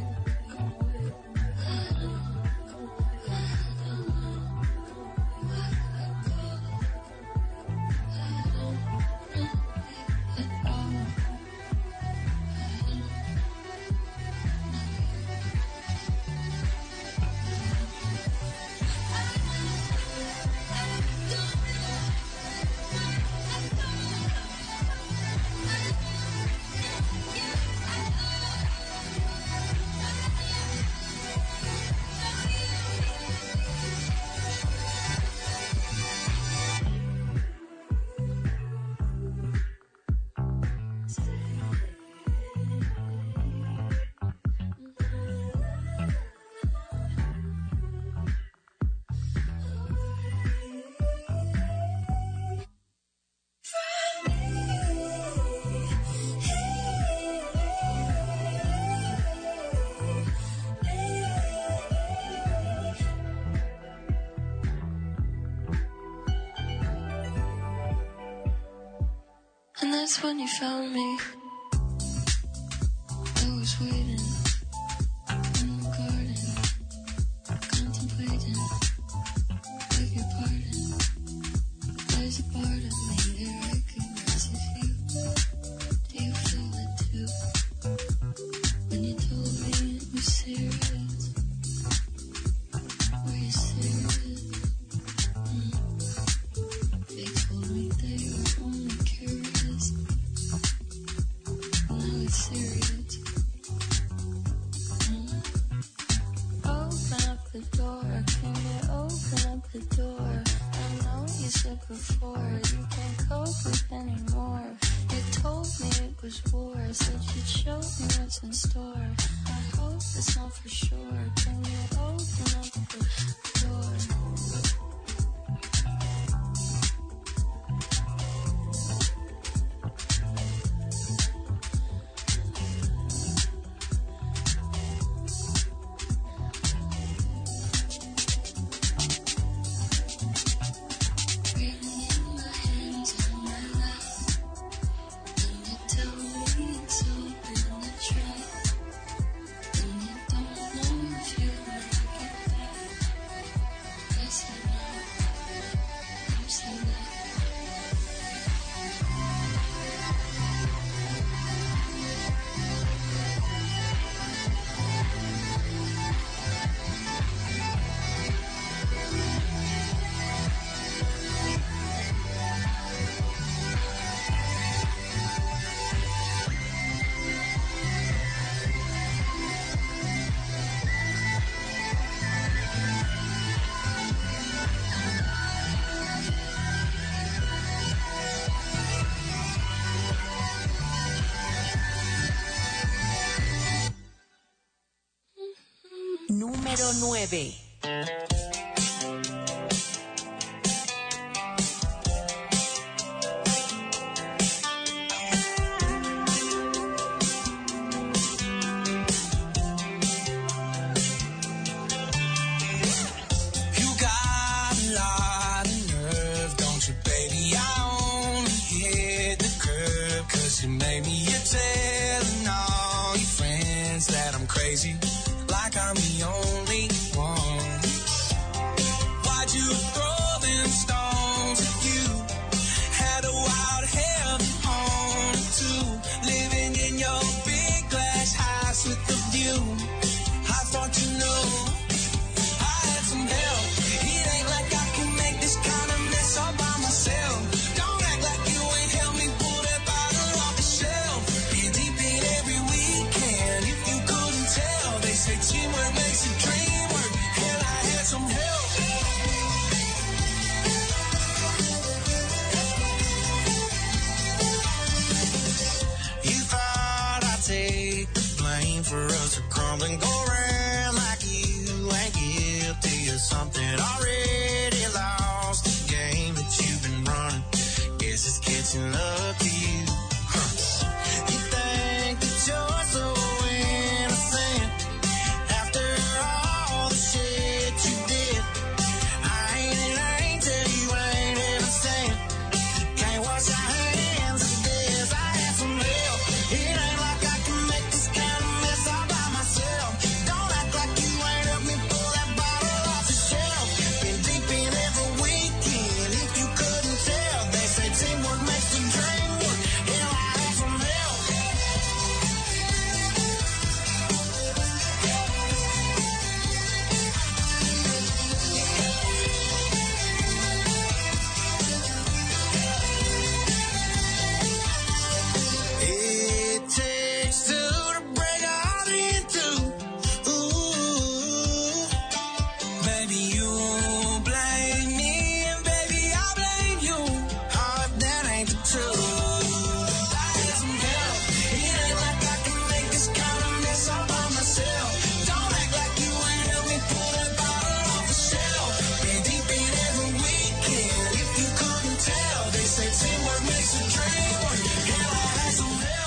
And that's when you found me. I was waiting in the garden, contemplating, beg your pardon. There's a part of me that recognizes you. Do you feel it too? When you told me it was serious, were you serious? Mm. They told me they were only curious. Now it's serious. Mm. Open up the door, can you open up the door? I know you said before you can't cope with anymore. You told me it was war, said you'd show me what's in store. I hope it's not for sure, can you open up the door? Tell me it's open to try, and you don't know número nueve. You made me a telling all your friends that I'm crazy, like I'm the only one. Why'd you throw them stones at you? Had a wild heaven on it too, living in your big glass house with the view. I thought you knew I had some help. It ain't like I can make this kind of mess all by myself. Don't act like you ain't helped me pull that bottle off the shelf. Been deep in every weekend, if you couldn't tell. They say teamwork makes the dream work. Hell, I had some help. You thought I'd take the blame for us to crumble and go around like you ain't guilty of something already lost. The game that you've been running, guess it's catching up to you. Huh. You think that you're so innocent after all the shit you did. I ain't an angel, you ain't innocent. Can't wash your hands of this. I had some help. It ain't like I can make this kind of mess all by myself. Don't act like you ain't helped me pull that bottle off the shelf. Been deep in every weekend, if you couldn't tell. They say teamwork makes the dream work. Hell, I had some help. It takes two to break a heart in two. Ooh, baby, you blame me, and baby, I blame you. Oh, if that ain't the truth. I had some help. It ain't like I can make this kind of mess all by myself. Don't act like you ain't helped me pull that bottle off the shelf. Been deep in every weekend, if you couldn't tell. They say teamwork makes the dream work. Hell, I had some help.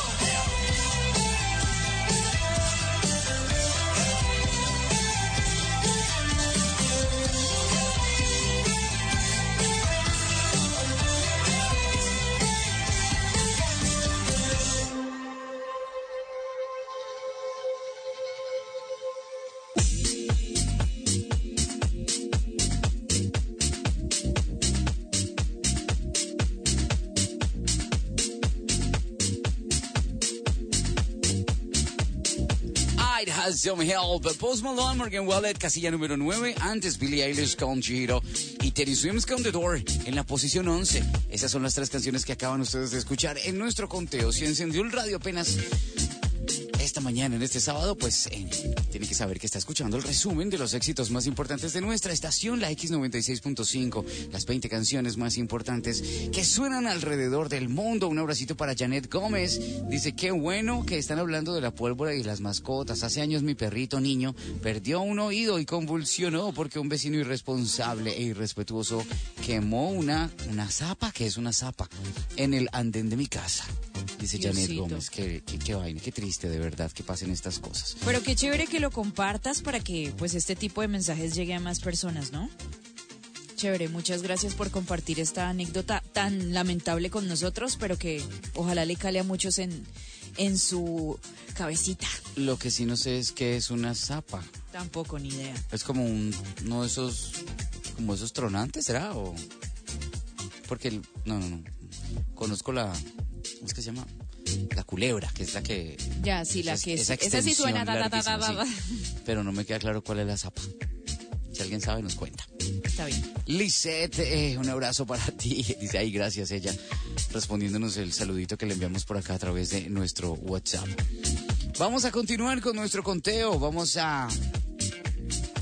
I'd Have Some Help. Post Malone, Morgan Wallet, casilla número nueve. Antes Billie Eilish con Chihiro y Teddy Swims con The Door en la posición once. Esas son las tres canciones que acaban ustedes de escuchar en nuestro conteo. Si encendió el radio apenas esta mañana, en este sábado, pues eh, tiene que saber que está escuchando el resumen de los éxitos más importantes de nuestra estación, la X noventa y seis punto cinco, las veinte canciones más importantes que suenan alrededor del mundo. Un abracito para Janet Gómez, dice, qué bueno que están hablando de la pólvora y las mascotas. Hace años mi perrito niño perdió un oído y convulsionó porque un vecino irresponsable e irrespetuoso quemó una, una zapa, que es una zapa, en el andén de mi casa. Dice Janet Diosito. Gómez, qué, qué, qué vaina, qué triste de verdad que pasen estas cosas. Pero qué chévere que lo compartas para que pues este tipo de mensajes llegue a más personas, ¿no? Chévere, muchas gracias por compartir esta anécdota tan lamentable con nosotros, pero que ojalá le cale a muchos en, en su cabecita. Lo que sí no sé es qué es una zapa. Tampoco, ni idea. Es como un, uno de esos, como esos tronantes, ¿será? O porque, el, no, no, no, conozco la, ¿cómo es que se llama? La culebra, que es la que... Ya, sí, la esa- que es. esa Esa sí suena. Da, da, da, da, larguísima, da, sí. Pero no me queda claro cuál es la zapa. Si alguien sabe, nos cuenta. Está bien. Lisette, eh, un abrazo para ti. Dice, ay, gracias ella, respondiéndonos el saludito que le enviamos por acá a través de nuestro WhatsApp. Vamos a continuar con nuestro conteo. Vamos a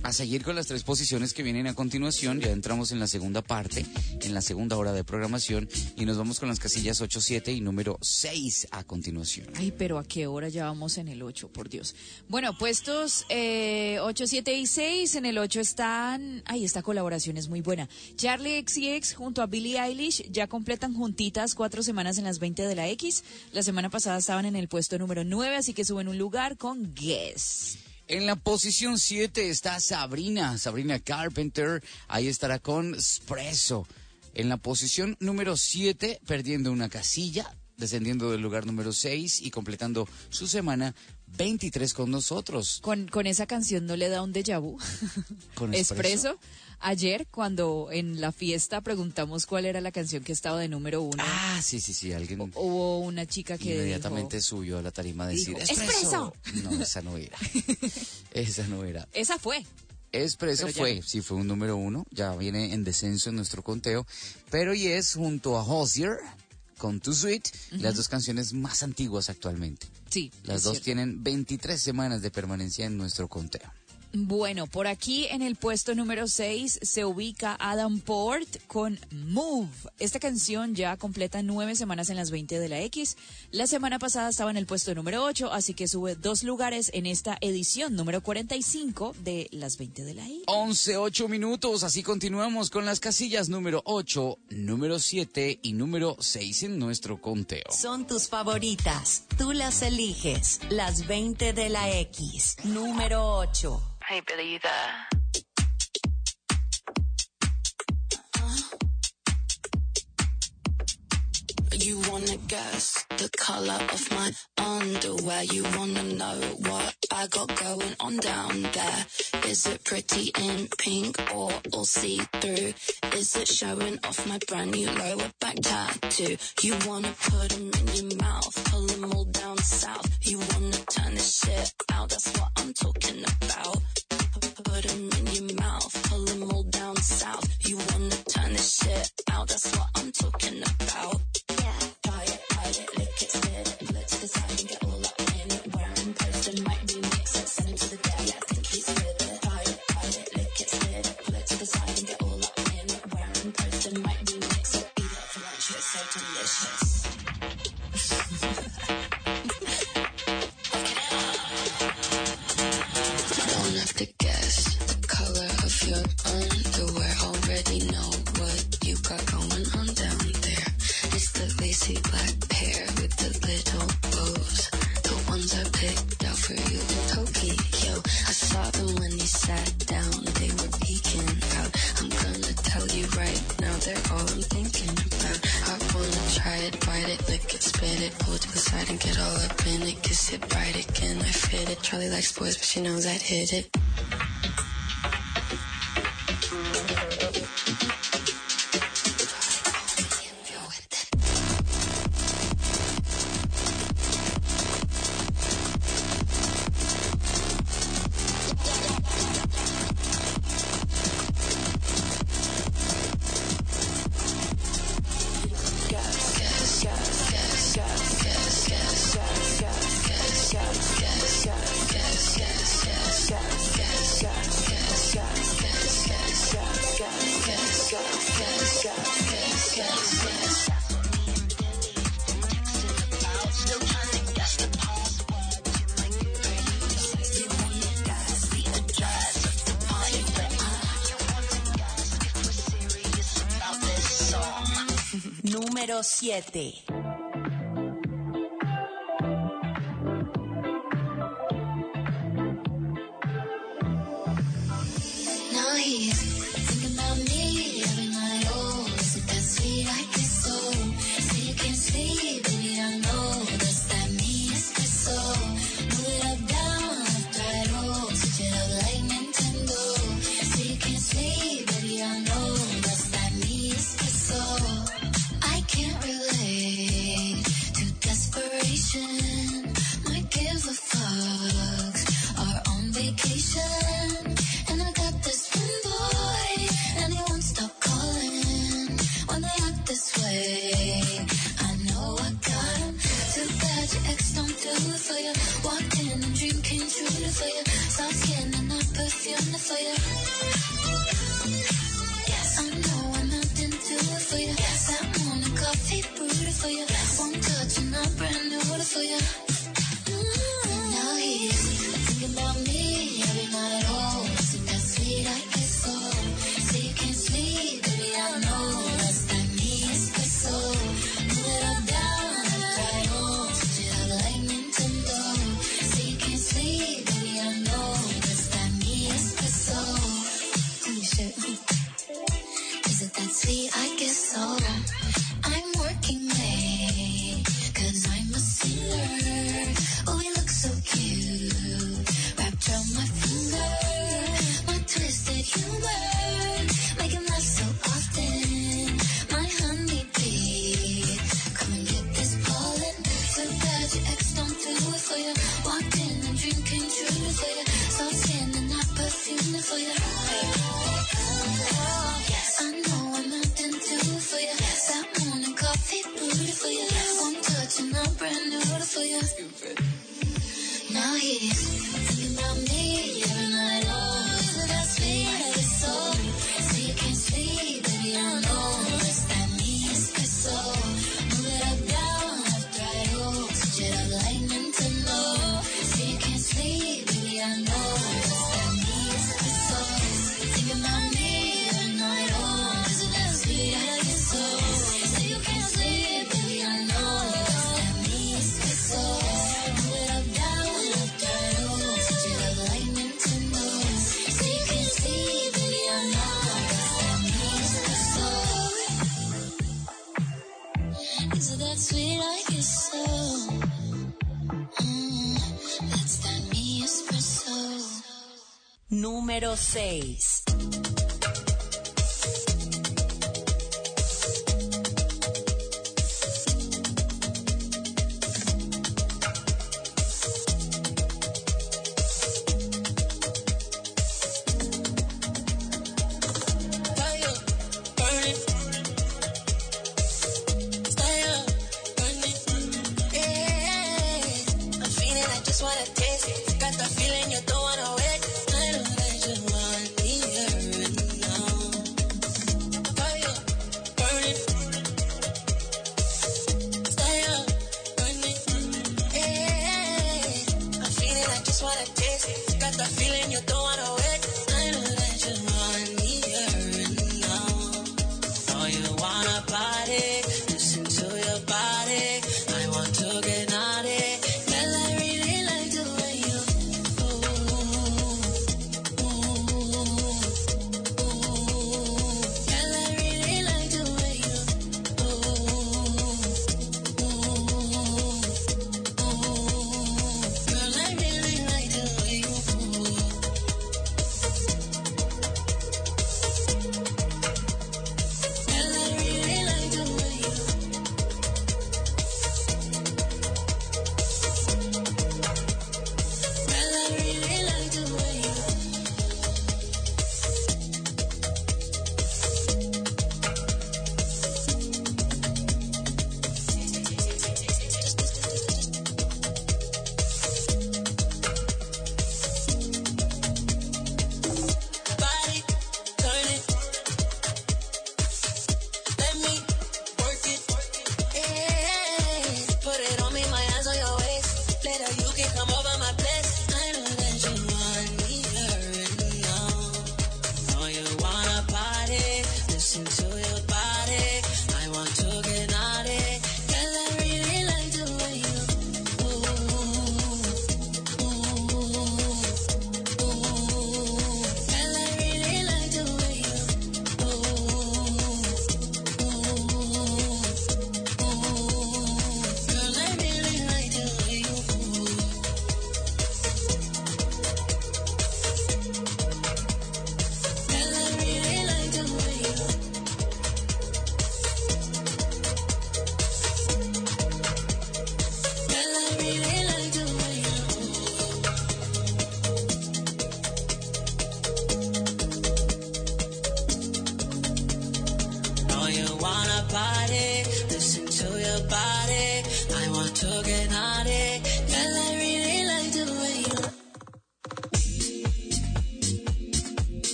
A seguir con las tres posiciones que vienen a continuación, ya entramos en la segunda parte, en la segunda hora de programación, y nos vamos con las casillas ocho, siete y número seis a continuación. Ay, pero ¿a qué hora ya vamos en el ocho? Por Dios. Bueno, puestos eh, ocho, siete y seis. En el ocho están... Ay, esta colaboración es muy buena. Charlie X C X junto a Billie Eilish ya completan juntitas cuatro semanas en las veinte de la X. La semana pasada estaban en el puesto número nueve, así que suben un lugar con Guess. En la posición siete está Sabrina, Sabrina Carpenter, ahí estará con Espresso. En la posición número siete, perdiendo una casilla, descendiendo del lugar número seis y completando su semana veintitrés con nosotros. Con, con esa canción no le da un déjà vu. Con Espresso. Ayer, cuando en la fiesta preguntamos cuál era la canción que estaba de número uno. Ah, sí, sí, sí, alguien... Hubo una chica que inmediatamente dijo, subió a la tarima a decir, dijo, ¡Espresso! No, esa no era. Esa no era. Esa fue. Espresso fue, ya... sí fue un número uno, ya viene en descenso en nuestro conteo, pero Yes junto a Hozier con Too Sweet, uh-huh. Las dos canciones más antiguas actualmente. Sí. Las dos cierto. Tienen veintitrés semanas de permanencia en nuestro conteo. Bueno, por aquí en el puesto número seis se ubica Adam Port con Move. Esta canción ya completa nueve semanas en las veinte de la X. La semana pasada estaba en el puesto número ocho, así que sube dos lugares en esta edición número cuarenta y cinco de las veinte de la X. once, ocho minutos, así continuamos con las casillas número ocho, número siete y número seis en nuestro conteo. Son tus favoritas, tú las eliges, las veinte de la X, número ocho. Hey, Billy, you there? You wanna guess the color of my underwear. You wanna know what I got going on down there. Is it pretty in pink or all see-through? Is it showing off my brand new lower back tattoo? You wanna put them in your mouth, pull them all down south. You wanna turn this shit out, that's what I'm talking about. Put them in your mouth, pull them all down south. You wanna turn this shit out, that's what I'm talking about. Yeah, try it, hide it, lick it, spit it, pull it to the side and get all up in it. Wearing post and might remix it, send it to the day, yeah, I think he's with it. Try it, hide it, lick it, spit it, pull it to the side and get all up in it. Wearing post and might remix it, eat it for lunch, it's so delicious. Don't have to guess the color of your underwear. Already know what you got going on down there. It's the lacy black pair with the little bows. The ones I picked out for you in Tokyo. I saw them when you sat down. They were peeking out. I'm gonna tell you right now, they're all I'm thinking about. I wanna try it, bite it, lick it, spit it, pull it to the side and get all up in it. Kiss it, right again, I fit it. Charlie likes boys, but she knows I'd hit it. Número siete. Now he's thinking about me every night. Oh, is it that sweet? I guess so. Say you can't sleep, baby, I know. Does that mean it's just so? Move it up, down, left, right, oh. Switch it up like Nintendo. Say you can't sleep, baby, I know. Does that mean it's just so? I can't relate. running for you. Yes, I know I'm out to do it for you. Yes, that morning coffee brewed for you. Yes, one touch and I'm brand new for you. Mm-hmm. Now he's thinking about me every night. Oh, isn't that sweet? I guess so. Say you can't sleep, baby, I know. That's that me espresso. Move it up, down, left, right, oh. Switch it up like Nintendo. Say you can't sleep, baby, I know. That's that me espresso. Holy shit. Is it that sweet? I guess so. I'm working late, cause I'm a sinner. Oh, you look so cute, wrapped around my finger. My twisted humor, make him laugh so often. My honey bee, come and get this pollen. So bad your ex don't do it for you. Walked in and dream came true for you. Soft skin and not perfume for you. Yes, I know I'm out and do it for you. That morning coffee brewed for you. One touch and I'm brand new for you. Now he's thinking about me every night. Oh, isn't that sweet? I guess so. Say you can't sleep, baby, I know. It's that me espresso. Move it up, down, left, right, oh. Switch it up like Nintendo. Say you can't sleep, baby, I know. It's that me espresso. Thinking about me every night. Oh, isn't that sweet? I guess so. Say you can't sleep, baby, I know. It's that me espresso. Move it up, down, left, right, oh. Switch it up like Nintendo. Say you can't sleep, baby, I know. It's that me espresso. Is it that sweet? I guess so. Mm, that's that me espresso. Número seis. Wanna taste it, got the feeling you don't wanna wait. I know that you want me,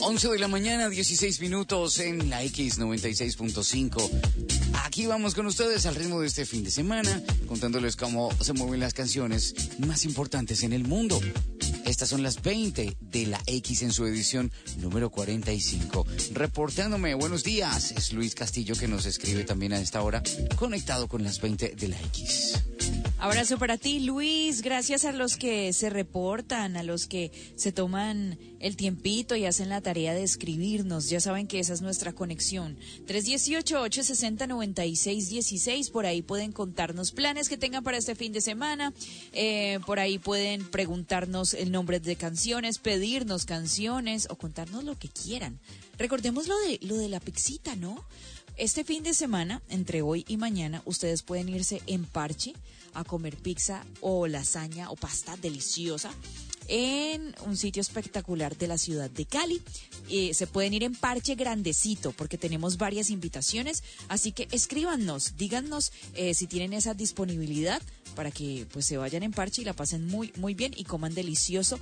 once de la mañana, dieciséis minutos en la X noventa y seis punto cinco. Aquí vamos con ustedes al ritmo de este fin de semana, contándoles cómo se mueven las canciones más importantes en el mundo. Estas son las veinte de la X en su edición número cuarenta y cinco. Reportándome, buenos días, es Luis Castillo que nos escribe también a esta hora, conectado con las veinte de la X. Abrazo para ti, Luis. Gracias a los que se reportan, a los que se toman el tiempito y hacen la tarea de escribirnos. Ya saben que esa es nuestra conexión. tres uno ocho, ocho seis cero, nueve seis uno seis. Por ahí pueden contarnos planes que tengan para este fin de semana. Eh, por ahí pueden preguntarnos el nombre de canciones, pedirnos canciones o contarnos lo que quieran. Recordemos lo de, lo de la pixita, ¿no? Este fin de semana, entre hoy y mañana, ustedes pueden irse en parche a comer pizza o lasaña o pasta deliciosa en un sitio espectacular de la ciudad de Cali. Eh, se pueden ir en parche grandecito porque tenemos varias invitaciones, así que escríbanos, díganos eh, si tienen esa disponibilidad para que pues se vayan en parche y la pasen muy muy bien y coman delicioso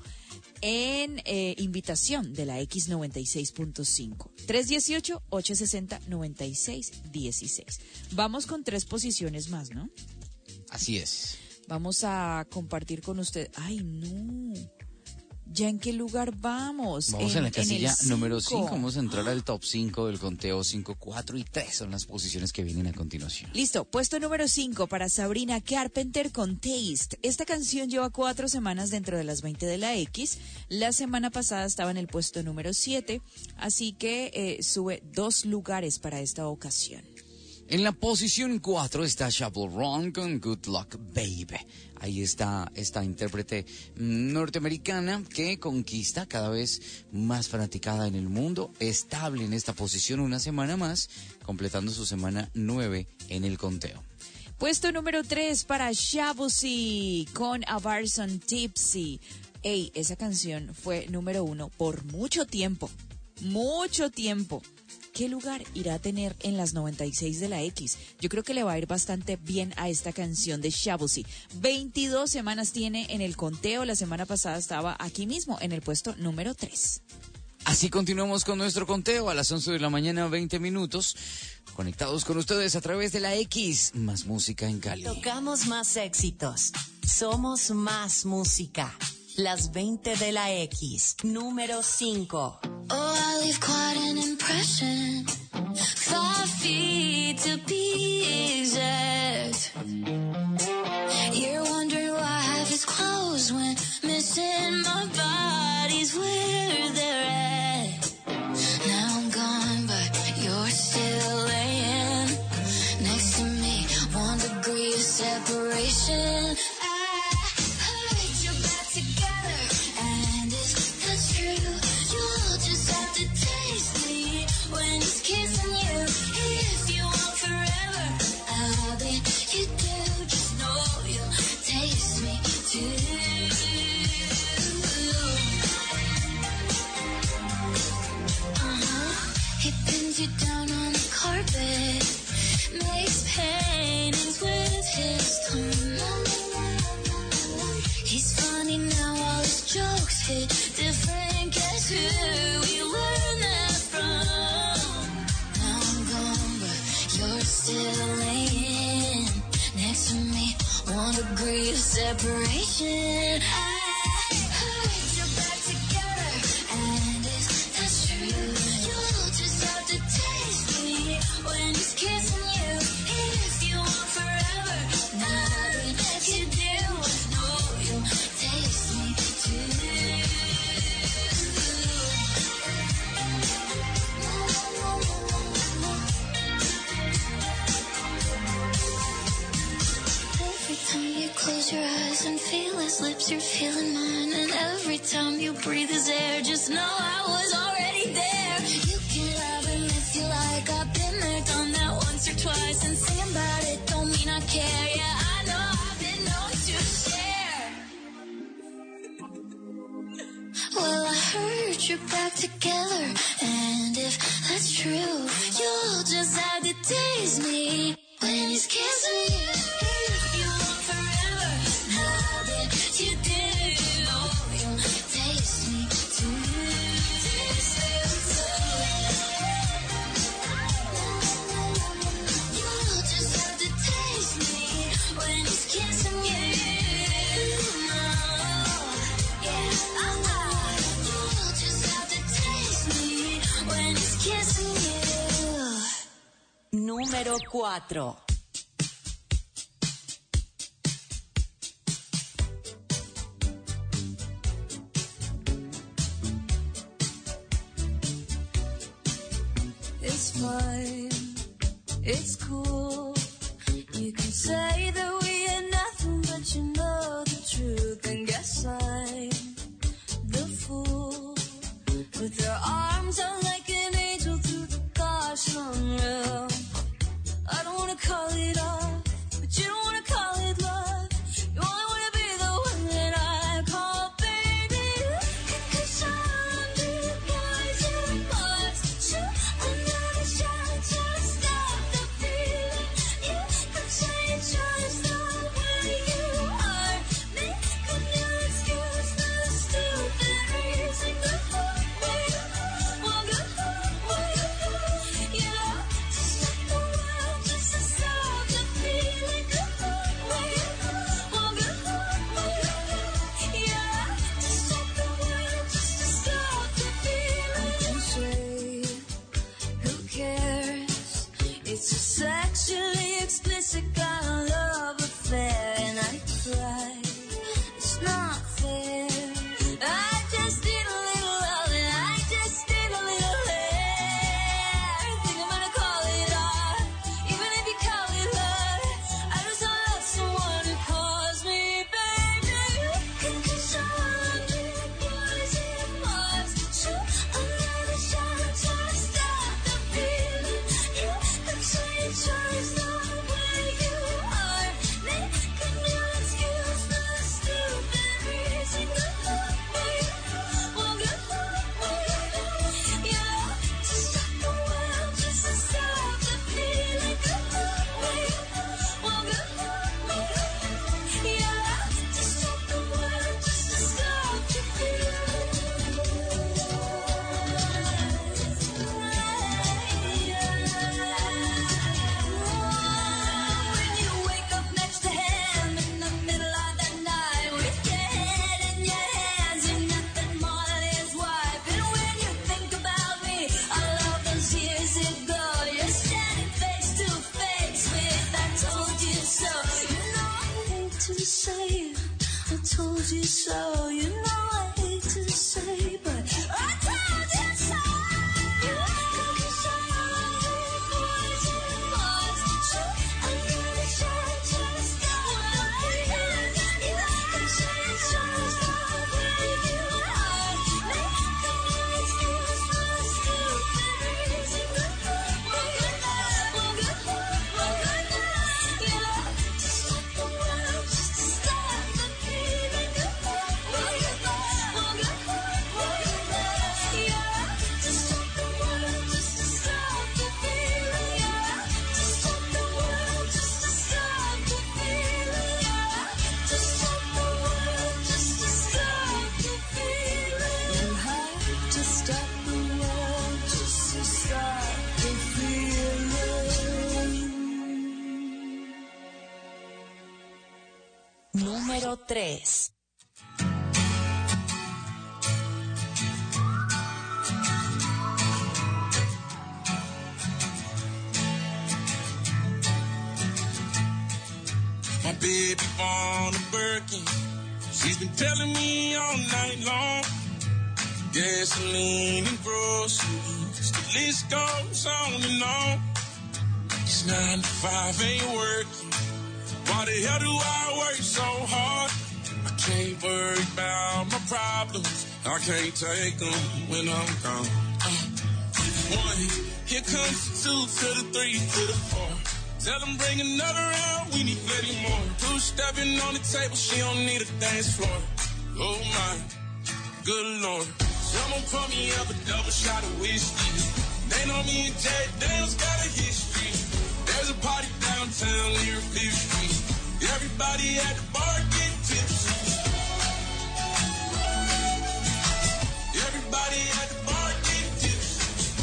en eh, invitación de la X noventa y seis punto cinco. tres uno ocho, ocho seis cero, nueve seis uno seis. Vamos con tres posiciones más, ¿no? Así es. Vamos a compartir con usted. Ay, no. ¿Ya en qué lugar vamos? Vamos en, en la casilla en número cinco. Vamos a entrar al top cinco del conteo. Cinco, cuatro y tres son las posiciones que vienen a continuación. Listo. Puesto número cinco para Sabrina Carpenter con Taste. Esta canción lleva cuatro semanas dentro de las veinte de la X. La semana pasada estaba en el puesto número siete. Así que eh, sube dos lugares para esta ocasión. En la posición cuatro está Chappell Roan con Good Luck Babe. Ahí está esta intérprete norteamericana que conquista cada vez más fanaticada en el mundo, estable en esta posición una semana más, completando su semana nueve en el conteo. Puesto número tres para Shabuzi con A Barson Tipsy. Ey, esa canción fue número uno por mucho tiempo, mucho tiempo. ¿Qué lugar irá a tener en las noventa y seis de la X? Yo creo que le va a ir bastante bien a esta canción de Shabuzi. veintidós semanas tiene en el conteo. La semana pasada estaba aquí mismo en el puesto número tres. Así continuamos con nuestro conteo a las once de la mañana, veinte minutos. Conectados con ustedes a través de la X. Más música en Cali. Tocamos más éxitos. Somos más música. Las veinte de la X, número cinco. Oh, I leave quite an impression. Five feet to be exact. You're wondering why I have his clothes when missing my body's where they're at. Now I'm gone, but you're still laying next to me. One degree of separation. You down on the carpet, makes paintings with his tongue. He's funny now, all his jokes hit different. Guess who we learned that from? Now I'm gone, but you're still laying next to me. One degree of separation. I close your eyes and feel his lips, you're feeling mine. And every time you breathe his air, just know I was already there. You can love him if you like, I've been there, done that once or twice. And singing about it don't mean I care, yeah, I know I've been known to share. Well, I heard you're back together, and if that's true, you'll just have to taste me when he's kissing you. You do, you'll taste me too. cuatro. It's fine, it's cool. You can say that we ain't nothing, but you know the truth. And guess I'm the fool with your arms out like an angel through the gosh unreal. I don't wanna call it off, but you don't wanna call it love. You only wanna be the one that I call baby. 'Cause I'm the poison parts. Shoot another shot to stop the feeling. You can change just the way you are. Make a new excuse for the stupid reason. Good luck, wait, well, good luck, wait, yeah. Just like the world, just to stop the feeling. Good luck, wait, well, good luck, wait, yeah. Just like the world, just to stop the feeling. And say, who cares? It's a sexually explicit kind of love affair, and I cry. It's not fair. I just need a little love, and I just need a little hair. I think I'm gonna call it off, even if you call it love. I just don't love someone who calls me baby. 'Cause I'm the poison parts. Shoot another shot to stop the feeling. You can change just the way you are. Make a new excuse for the stupid reason. Good luck, wait, well, good luck, wait, yeah. Just like the world, just to stop the feeling. Good luck, wait, well, good luck, wait, yeah. Just like the world, just to stop the feeling. When you wake up next to him in the middle of the night with your head in your hands and nothing more than his wife. And when you think about me, all of those years ago, you're standing face to face with I told you so. You know I hate to say it, I told you so. You know I hate to say, but I told you so. You cause I'm the poison parts. Shoot another shot to stop the feeling. You can change just the way you are. Make a new excuse for the stupid reason. Good luck, well, good luck, well, good luck, well, good luck, yeah. Just like the world, just to stop the feeling. Good luck, well, good luck, well, good luck, well, good luck, yeah. Just like the world, just to stop the feeling, yeah. Just like the world, just to stop the feeling, yeah. Just like the world, just to stop the feeling. You have to stop the world just to stop the feeling. Número tres. My baby on a Birkin. She's been telling me all night long. Gasoline and groceries. The list goes on and on. It's nine to five, ain't working. Why the hell do I work so hard? I can't worry about my problems. I can't take them when I'm gone. Uh, one, here comes the two to the three to the four. Tell them bring another round, we need plenty more. Two stepping on the table, she don't need a dance floor. Oh my, good lord. Someone pour me up a double shot of whiskey. They know me and Jay Daniels got a history. There's a party downtown near Fifth Street. Everybody at the bar getting tipsy. Everybody at the bar getting tipsy.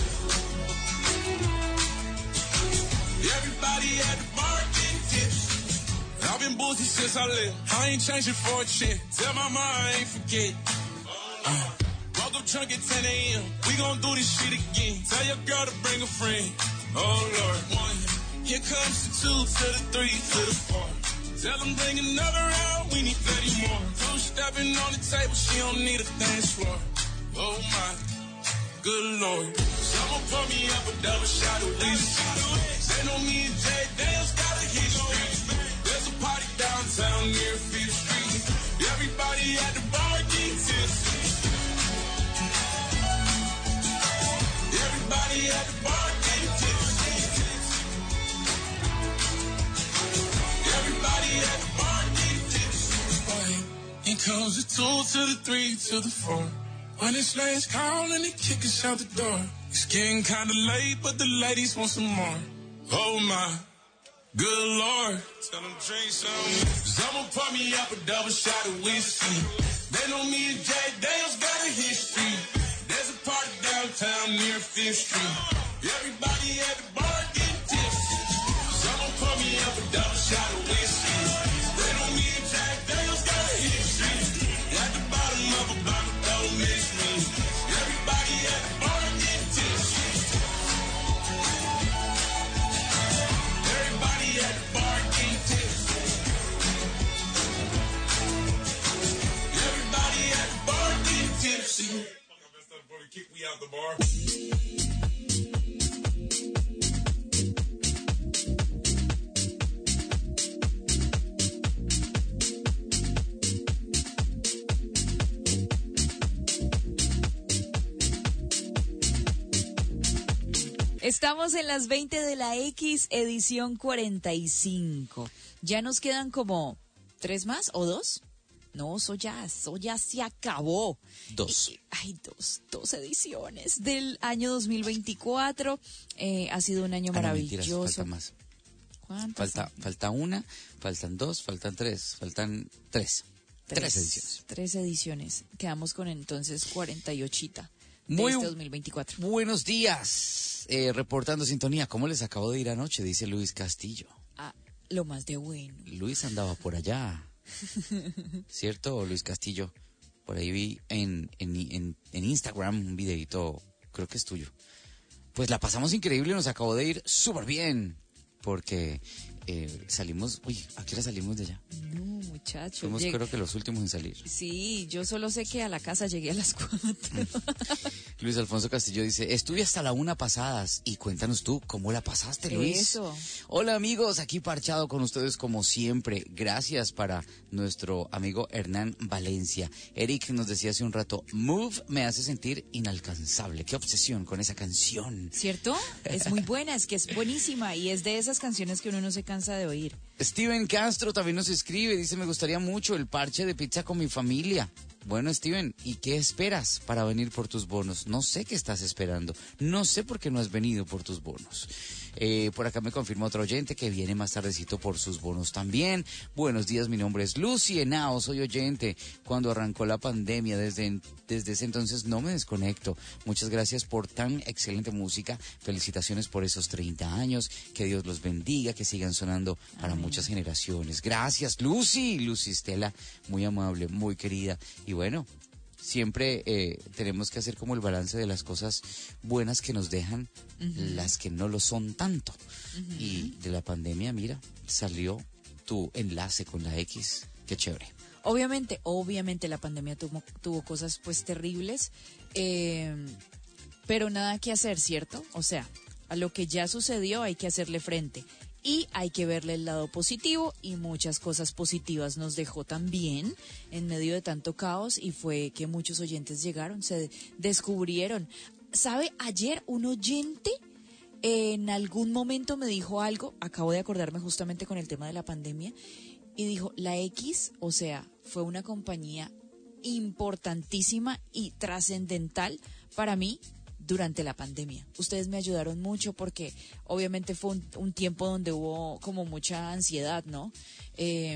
Everybody at the bar getting tipsy. I've been boozy since I left. I ain't changing for a chick. Tell my mom I ain't forget. Uh, woke up drunk at ten a.m. We gon' do this shit again. Tell your girl to bring a friend. Oh Lord, one. Here comes the two to the three to the four. Tell them bring another round, we need thirty more. Two stepping on the table, she don't need a dance floor. Oh my, good lord. Someone pour me up a double shot of whiskey. They know me and Jay Dale's got a history. There's a party downtown near Fifth Street. Everybody at the bar getting tipsy. Everybody at the bar getting tipsy. Everybody at the bar getting tipsy. Here comes the two to the three to the four. When it's last call and they kick us out the door. It's getting kinda late, but the ladies want some more. Oh my, good lord. Tell them drink some. Someone pour me up a double shot of whiskey. They know me and Jay Dale's got a history. There's a party downtown near Fifth Street. Everybody at the bar getting tipsy. Someone pour me up a double shot of whiskey. They know me and Jay Dale's got a history. At the bottom of a bottle, don't miss me. Everybody at the bar getting tipsy. Everybody at the bar getting tipsy. Everybody at the bar getting tipsy. Kick me out the bar. Estamos en las veinte de la X, edición cuarenta y cinco. Ya nos quedan como tres más o dos. No, eso ya, eso ya se acabó. Dos. Y, ay, dos, dos ediciones del año dos mil veinticuatro. Eh, ha sido un año Ah, no, maravilloso. mentiras, falta más. ¿Cuántas? Falta, falta una, faltan dos, faltan tres, faltan tres. Tres, tres ediciones. Tres ediciones. Quedamos con entonces cuarenta y ocho de Muy este dos mil veinticuatro. Buenos días. Eh, reportando sintonía. ¿Cómo les acabo de ir anoche? Dice Luis Castillo. Ah, lo más de bueno. Luis andaba por allá. ¿Cierto, Luis Castillo? Por ahí vi en, en, en, en Instagram un videito, creo que es tuyo. Pues la pasamos increíble, nos acabó de ir súper bien. Porque eh, salimos, uy, ¿a qué hora salimos de allá? No, muchacho. Fuimos lleg- creo que los últimos en salir. Sí, yo solo sé que a la casa llegué a las cuatro. Luis Alfonso Castillo dice, estuve hasta la una pasadas y cuéntanos tú, ¿cómo la pasaste, Luis? Eso. Hola amigos, aquí parchado con ustedes como siempre. Gracias para nuestro amigo Hernán Valencia. Eric nos decía hace un rato, Move me hace sentir inalcanzable. Qué obsesión con esa canción. ¿Cierto? Es muy buena, es que es buenísima y es de esas canciones que uno no se cansa de oír. Steven Castro también nos escribe, dice, me gustaría mucho el parche de pizza con mi familia. Bueno, Steven, ¿y qué esperas para venir por tus bonos? No sé qué estás esperando, no sé por qué no has venido por tus bonos. Eh, por acá me confirma otro oyente que viene más tardecito por sus bonos también. Buenos días, mi nombre es Lucy Henao, soy oyente. Cuando arrancó la pandemia, desde, desde ese entonces no me desconecto. Muchas gracias por tan excelente música. Felicitaciones por esos treinta años. Que Dios los bendiga, que sigan sonando para Amén. muchas generaciones. Gracias, Lucy. Lucy Estela, muy amable, muy querida. Y bueno, siempre eh, tenemos que hacer como el balance de las cosas buenas que nos dejan, uh-huh. las que no lo son tanto. Uh-huh. Y de la pandemia, mira, salió tu enlace con la X. Qué chévere. Obviamente, obviamente la pandemia tuvo, tuvo cosas pues terribles, eh, pero nada que hacer, ¿cierto? O sea, a lo que ya sucedió hay que hacerle frente. Y hay que verle el lado positivo y muchas cosas positivas nos dejó también en medio de tanto caos y fue que muchos oyentes llegaron, se descubrieron. ¿Sabe? Ayer un oyente en algún momento me dijo algo, acabo de acordarme justamente con el tema de la pandemia, y dijo, la X, o sea, fue una compañía importantísima y trascendental para mí durante la pandemia. Ustedes me ayudaron mucho porque obviamente fue un, un tiempo donde hubo como mucha ansiedad, ¿no? Eh,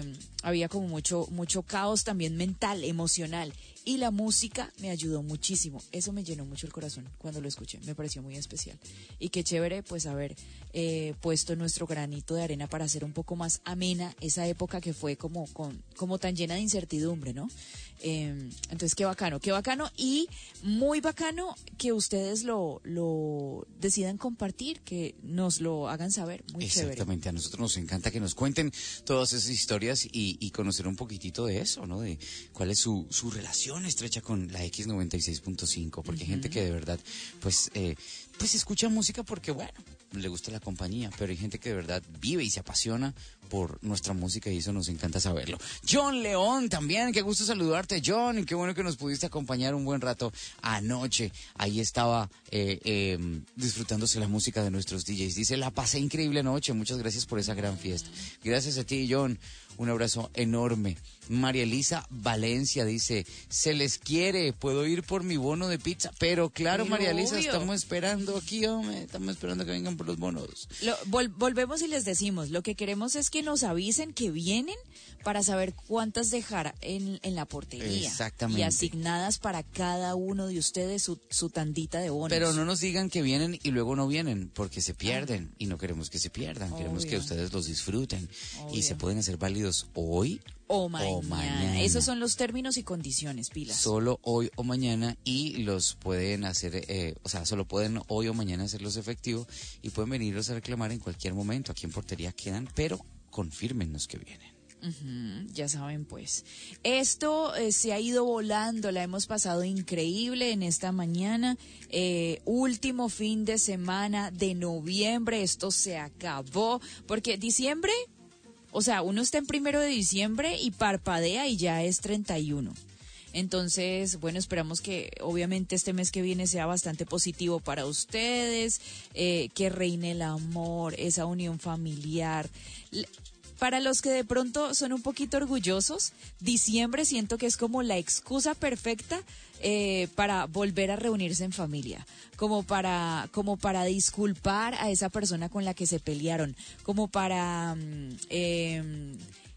había como mucho, mucho caos también mental, emocional. Y la música me ayudó muchísimo. Eso me llenó mucho el corazón cuando lo escuché. Me pareció muy especial. Y qué chévere, pues, haber eh, puesto nuestro granito de arena para hacer un poco más amena esa época que fue como, con, como tan llena de incertidumbre, ¿no? Eh, entonces, qué bacano, qué bacano. Y muy bacano que ustedes lo, lo decidan compartir, que nos lo hagan saber. Muy chévere. Exactamente, a nosotros nos encanta que nos cuenten todas esas historias y, y conocer un poquitito de eso, ¿no? De cuál es su, su relación estrecha con la X noventa y seis punto cinco, porque hay gente que de verdad, pues, eh, pues escucha música porque, bueno, le gusta la compañía, pero hay gente que de verdad vive y se apasiona por nuestra música y eso nos encanta saberlo. John León también, qué gusto saludarte, John, y qué bueno que nos pudiste acompañar un buen rato anoche. Ahí estaba eh, eh, disfrutándose la música de nuestros D Js. Dice, la pasé increíble anoche, muchas gracias por esa gran fiesta. Gracias a ti, John, un abrazo enorme. María Elisa Valencia dice, se les quiere, puedo ir por mi bono de pizza, pero claro, Pero María Elisa, obvio. estamos esperando aquí, hombre, estamos esperando que vengan por los bonos. Lo, vol- volvemos y les decimos, lo que queremos es que nos avisen que vienen para saber cuántas dejar en, en la portería. Exactamente. Y asignadas para cada uno de ustedes su, su tandita de bonos. Pero no nos digan que vienen y luego no vienen, porque se pierden y no queremos que se pierdan, queremos Obvio. que ustedes los disfruten y Obvio. se pueden hacer válidos hoy, O mañana. o mañana. Esos son los términos y condiciones, pilas. solo hoy o mañana, y los pueden hacer, eh, o sea, solo pueden hoy o mañana hacerlos efectivos y pueden venirlos a reclamar en cualquier momento. Aquí en portería quedan, pero confírmenos que vienen. Ujú, ya saben, pues. Esto eh, se ha ido volando, la hemos pasado increíble en esta mañana. Eh, último fin de semana de noviembre, esto se acabó, porque diciembre, o sea, uno está en primero de diciembre y parpadea y ya es treinta y uno. Entonces, bueno, esperamos que obviamente este mes que viene sea bastante positivo para ustedes, eh, que reine el amor, esa unión familiar. L- Para los que de pronto son un poquito orgullosos, diciembre siento que es como la excusa perfecta eh, para volver a reunirse en familia, como para, como para disculpar a esa persona con la que se pelearon, como para mm, eh,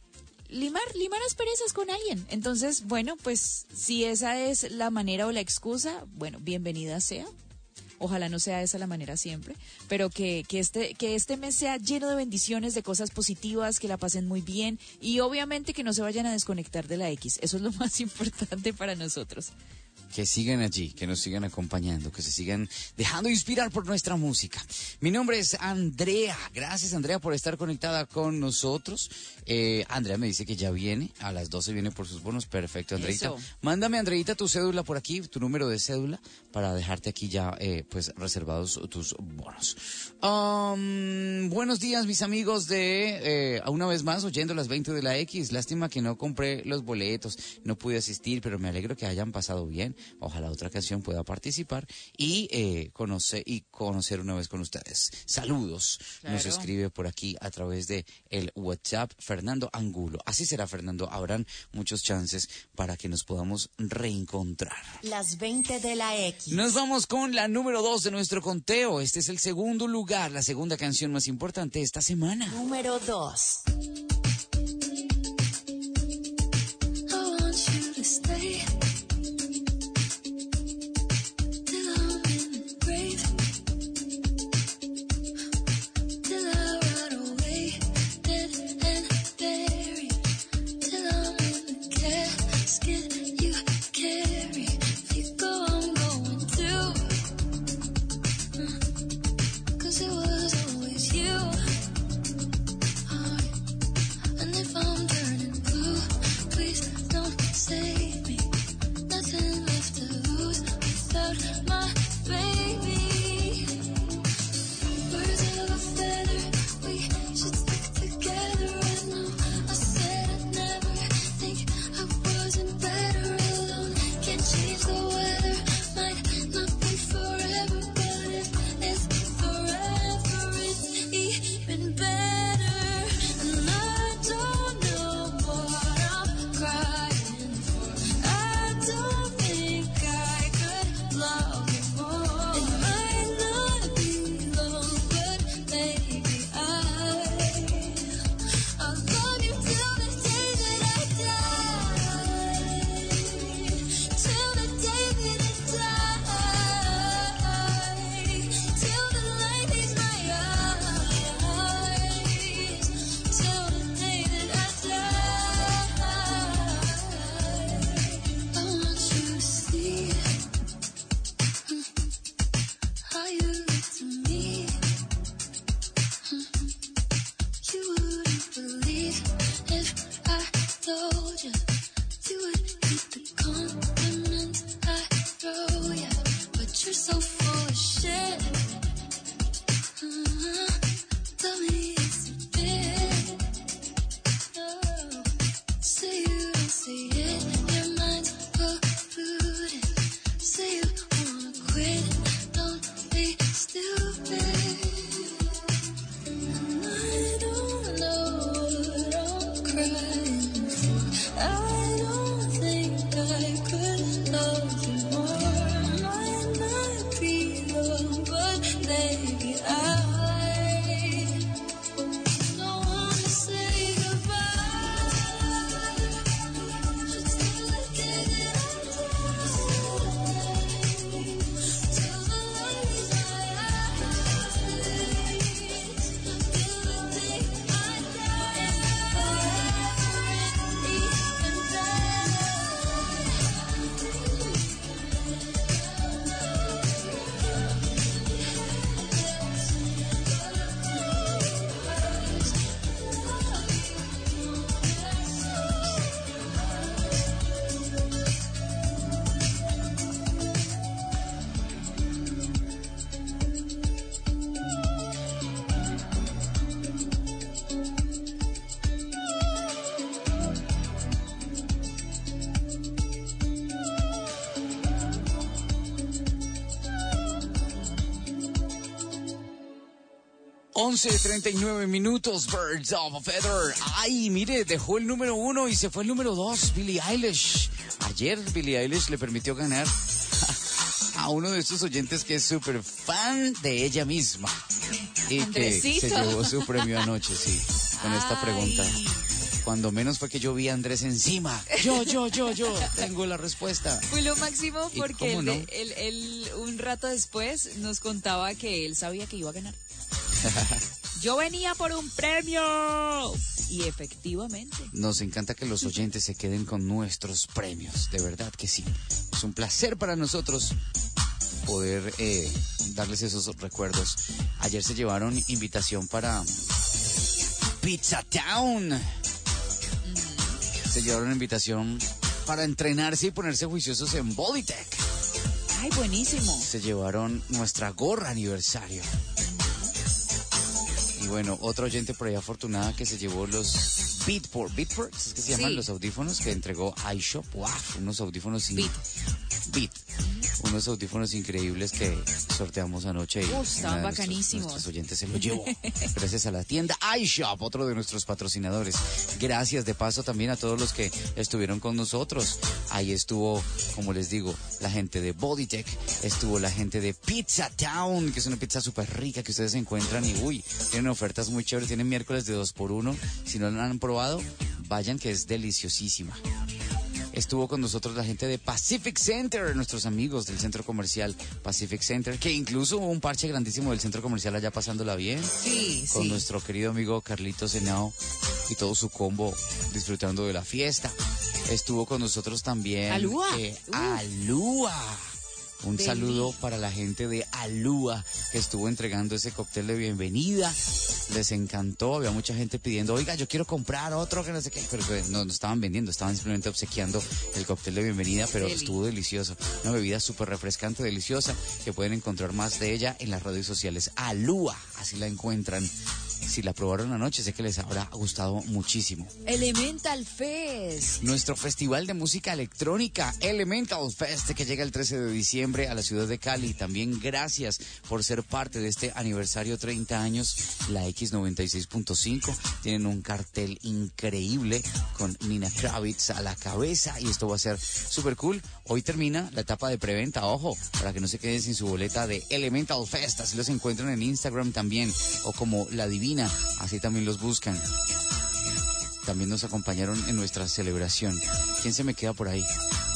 limar, limar asperezas con alguien. Entonces, bueno, pues si esa es la manera o la excusa, bueno, bienvenida sea. Ojalá no sea esa la manera siempre, pero que, que, este, que este mes sea lleno de bendiciones, de cosas positivas, que la pasen muy bien y obviamente que no se vayan a desconectar de la X. Eso es lo más importante para nosotros. Que sigan allí, que nos sigan acompañando, que se sigan dejando inspirar por nuestra música. Mi nombre es Andrea. Gracias, Andrea, por estar conectada con nosotros. Eh, Andrea me dice que ya viene, a las doce viene por sus bonos. Perfecto, Andreita. Eso. Mándame, Andreita, tu cédula por aquí, tu número de cédula, para dejarte aquí ya, eh, pues, reservados tus bonos. Um, buenos días, mis amigos de, eh, una vez más, oyendo las veinte de la X. Lástima que no compré los boletos, no pude asistir, pero me alegro que hayan pasado bien. Ojalá otra ocasión pueda participar y eh, conocer y conocer una vez con ustedes. Saludos. Claro. Nos escribe por aquí a través de el WhatsApp Fernando Angulo. Así será, Fernando. Habrán muchos chances para que nos podamos reencontrar. Las veinte de la X. Nos vamos con la número dos de nuestro conteo. Este es el segundo lugar, la segunda canción más importante de esta semana. Número dos. I want you to stay till I'm in the grave, till I rot away, dead and buried, till I'm in the casket you carry. If you go, I'm going too, 'cause it was always you. Oh, I could love you more. Might not be the one, but maybe I don't wanna say goodbye. Just till I get it out till the light is my eyes, till the day I die, forever and even once treinta y nueve minutos, Birds of a Feather. Ay, mire, dejó el número uno y se fue el número dos, Billie Eilish. Ayer Billie Eilish le permitió ganar a uno de estos oyentes que es súper fan de ella misma. Y Andresito. que se llevó su premio anoche, sí, con esta Ay. pregunta. Cuando menos fue que yo vi a Andrés encima. Yo, yo, yo, yo, tengo la respuesta. Fue lo máximo ¿Y porque cómo él, no? de- él- él, un rato después nos contaba que él sabía que iba a ganar. Yo venía por un premio. Y efectivamente. Nos encanta que los oyentes se queden con nuestros premios, de verdad que sí. Es un placer para nosotros poder eh, darles esos recuerdos. Ayer se llevaron invitación para Pizza Town. Se llevaron invitación para entrenarse y ponerse juiciosos en Bodytech. Ay, buenísimo. Se llevaron nuestra gorra aniversario. Y bueno, otra oyente por ahí afortunada que se llevó los Beatport, Beatport, es que se llaman Sí. los audífonos que entregó iShop. Wow, unos audífonos in- Beat. Beat. Unos audífonos increíbles que sorteamos anoche. Y Uh, una estaban de nuestros- bacanísimos. Nuestros oyentes se los llevó. Gracias a la tienda iShop, otro de nuestros patrocinadores. Gracias de paso también a todos los que estuvieron con nosotros. Ahí estuvo, como les digo, la gente de Bodytech, estuvo la gente de Pizza Town, que es una pizza súper rica que ustedes encuentran y uy, tienen ofertas muy chéveres, tienen miércoles de dos por uno. Si no la han probado, vayan que es deliciosísima. Estuvo con nosotros la gente de Pacific Center, nuestros amigos del centro comercial Pacific Center, que incluso hubo un parche grandísimo del centro comercial allá pasándola bien, Sí, con sí. nuestro querido amigo Carlitos Henao y todo su combo disfrutando de la fiesta. Estuvo con nosotros también Alúa. eh, Uf. Alúa. Un Deli. saludo para la gente de Alúa que estuvo entregando ese cóctel de bienvenida. Les encantó, había mucha gente pidiendo, oiga, yo quiero comprar otro, que no sé qué, pero que no, no estaban vendiendo, estaban simplemente obsequiando el cóctel de bienvenida, pero Deli. estuvo delicioso. Una bebida súper refrescante, deliciosa, que pueden encontrar más de ella en las redes sociales. Alúa, así la encuentran. Si la probaron anoche, sé que les habrá gustado muchísimo. Elemental Fest. Nuestro festival de música electrónica Elemental Fest que llega el trece de diciembre a la ciudad de Cali. También gracias por ser parte de este aniversario treinta años. La X noventa y seis punto cinco tienen un cartel increíble con Nina Kravitz a la cabeza y esto va a ser súper cool. Hoy termina la etapa de preventa, ojo, para que no se queden sin su boleta de Elemental Fest. Así los encuentran en Instagram también o como La Divina, así también los buscan. También nos acompañaron en nuestra celebración. ¿Quién se me queda por ahí?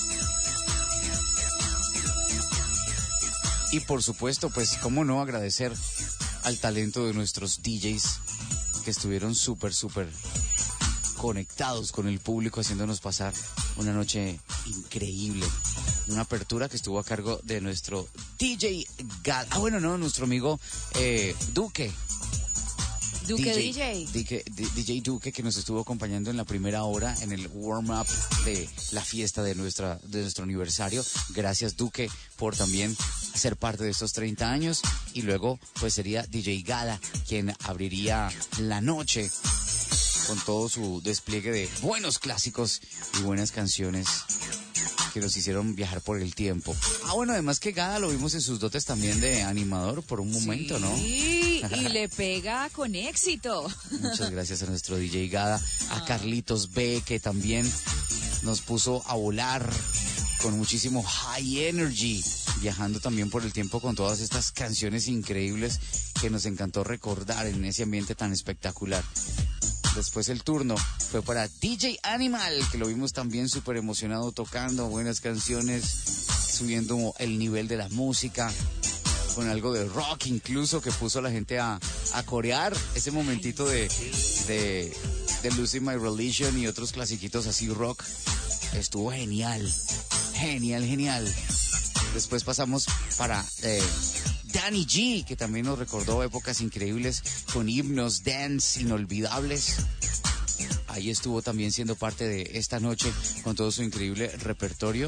Y por supuesto, pues, cómo no agradecer al talento de nuestros D Js que estuvieron súper, súper conectados con el público, haciéndonos pasar una noche increíble. Una apertura que estuvo a cargo de nuestro D J Gal. Ah, bueno, no, nuestro amigo eh, Duque. Duque D J. Duque, D- D J Duque, que nos estuvo acompañando en la primera hora en el warm-up de la fiesta de, nuestra, de nuestro aniversario. Gracias, Duque, por también ser parte de estos treinta años. Y luego, pues sería D J Gala quien abriría la noche con todo su despliegue de buenos clásicos y buenas canciones que nos hicieron viajar por el tiempo. Ah, bueno, además que Gada lo vimos en sus dotes también de animador por un momento, ¿no? Sí, y le pega con éxito. Muchas gracias a nuestro D J Gada, a Carlitos B, que también nos puso a volar con muchísimo high energy, viajando también por el tiempo con todas estas canciones increíbles que nos encantó recordar en ese ambiente tan espectacular. Después el turno fue para D J Animal, que lo vimos también súper emocionado tocando buenas canciones, subiendo el nivel de la música, con algo de rock incluso, que puso a la gente a, a corear ese momentito de, de, de Losing My Religion y otros clasiquitos así rock. Estuvo genial, genial, genial. Después pasamos para eh, Danny G, que también nos recordó épocas increíbles con himnos, dance inolvidables. Ahí estuvo también siendo parte de esta noche con todo su increíble repertorio.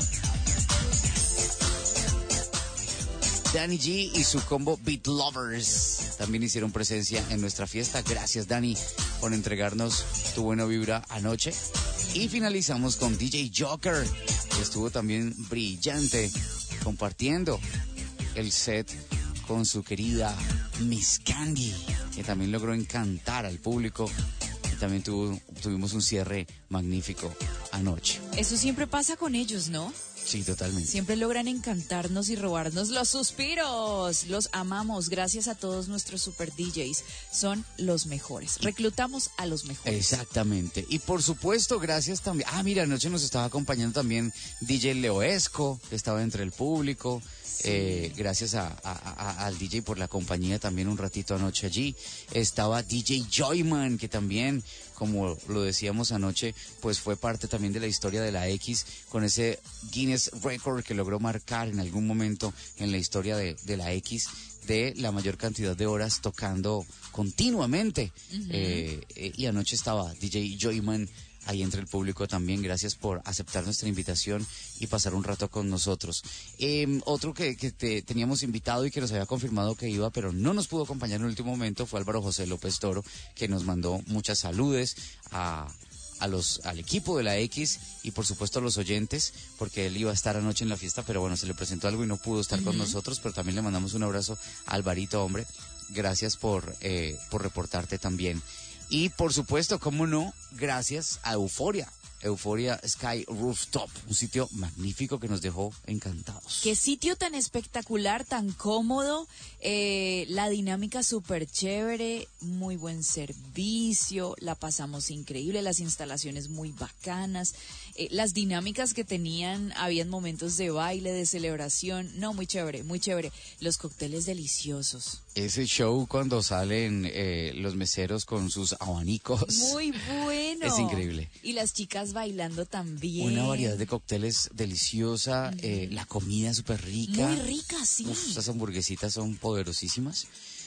Danny G y su combo Beat Lovers también hicieron presencia en nuestra fiesta. Gracias, Danny, por entregarnos tu buena vibra anoche. Y finalizamos con D J Joker, que estuvo también brillante, compartiendo el set con su querida Miss Candy, que también logró encantar al público. Y también tuvo, tuvimos un cierre magnífico anoche. Eso siempre pasa con ellos, ¿no? Sí, totalmente. Siempre logran encantarnos y robarnos los suspiros. Los amamos. Gracias a todos nuestros super D Js. Son los mejores. Reclutamos a los mejores. Exactamente. Y por supuesto, gracias también. Ah, mira, anoche nos estaba acompañando también D J Leoesco, que estaba entre el público. Sí. Eh, gracias a, a, a, al D J por la compañía también un ratito anoche allí. Estaba D J Joyman, que también, como lo decíamos anoche, pues fue parte también de la historia de la X, con ese Guinness Record que logró marcar en algún momento en la historia de, de la X, de la mayor cantidad de horas tocando continuamente. Uh-huh. eh, eh, y anoche estaba D J Joyman ahí entre el público también. Gracias por aceptar nuestra invitación y pasar un rato con nosotros. Eh, otro que, que te, teníamos invitado y que nos había confirmado que iba, pero no nos pudo acompañar en el último momento, fue Álvaro José López Toro, que nos mandó muchas saludes a, a los, al equipo de la X y por supuesto a los oyentes, porque él iba a estar anoche en la fiesta, pero bueno, se le presentó algo y no pudo estar uh-huh. con nosotros, pero también le mandamos un abrazo a Alvarito, hombre. Gracias por, eh, por reportarte también. Y por supuesto, cómo no, gracias a Euforia. Euforia Sky Rooftop, un sitio magnífico que nos dejó encantados. Qué sitio tan espectacular, tan cómodo, eh, la dinámica súper chévere, muy buen servicio, la pasamos increíble, las instalaciones muy bacanas, eh, las dinámicas que tenían, habían momentos de baile, de celebración, no, muy chévere, muy chévere, los cócteles deliciosos. Ese show cuando salen eh, los meseros con sus abanicos. Muy bueno. Es increíble. Y las chicas bailando también. Una variedad de cócteles deliciosa, mm. eh, la comida súper rica. Muy rica, sí. Uf, esas hamburguesitas son poderosísimas.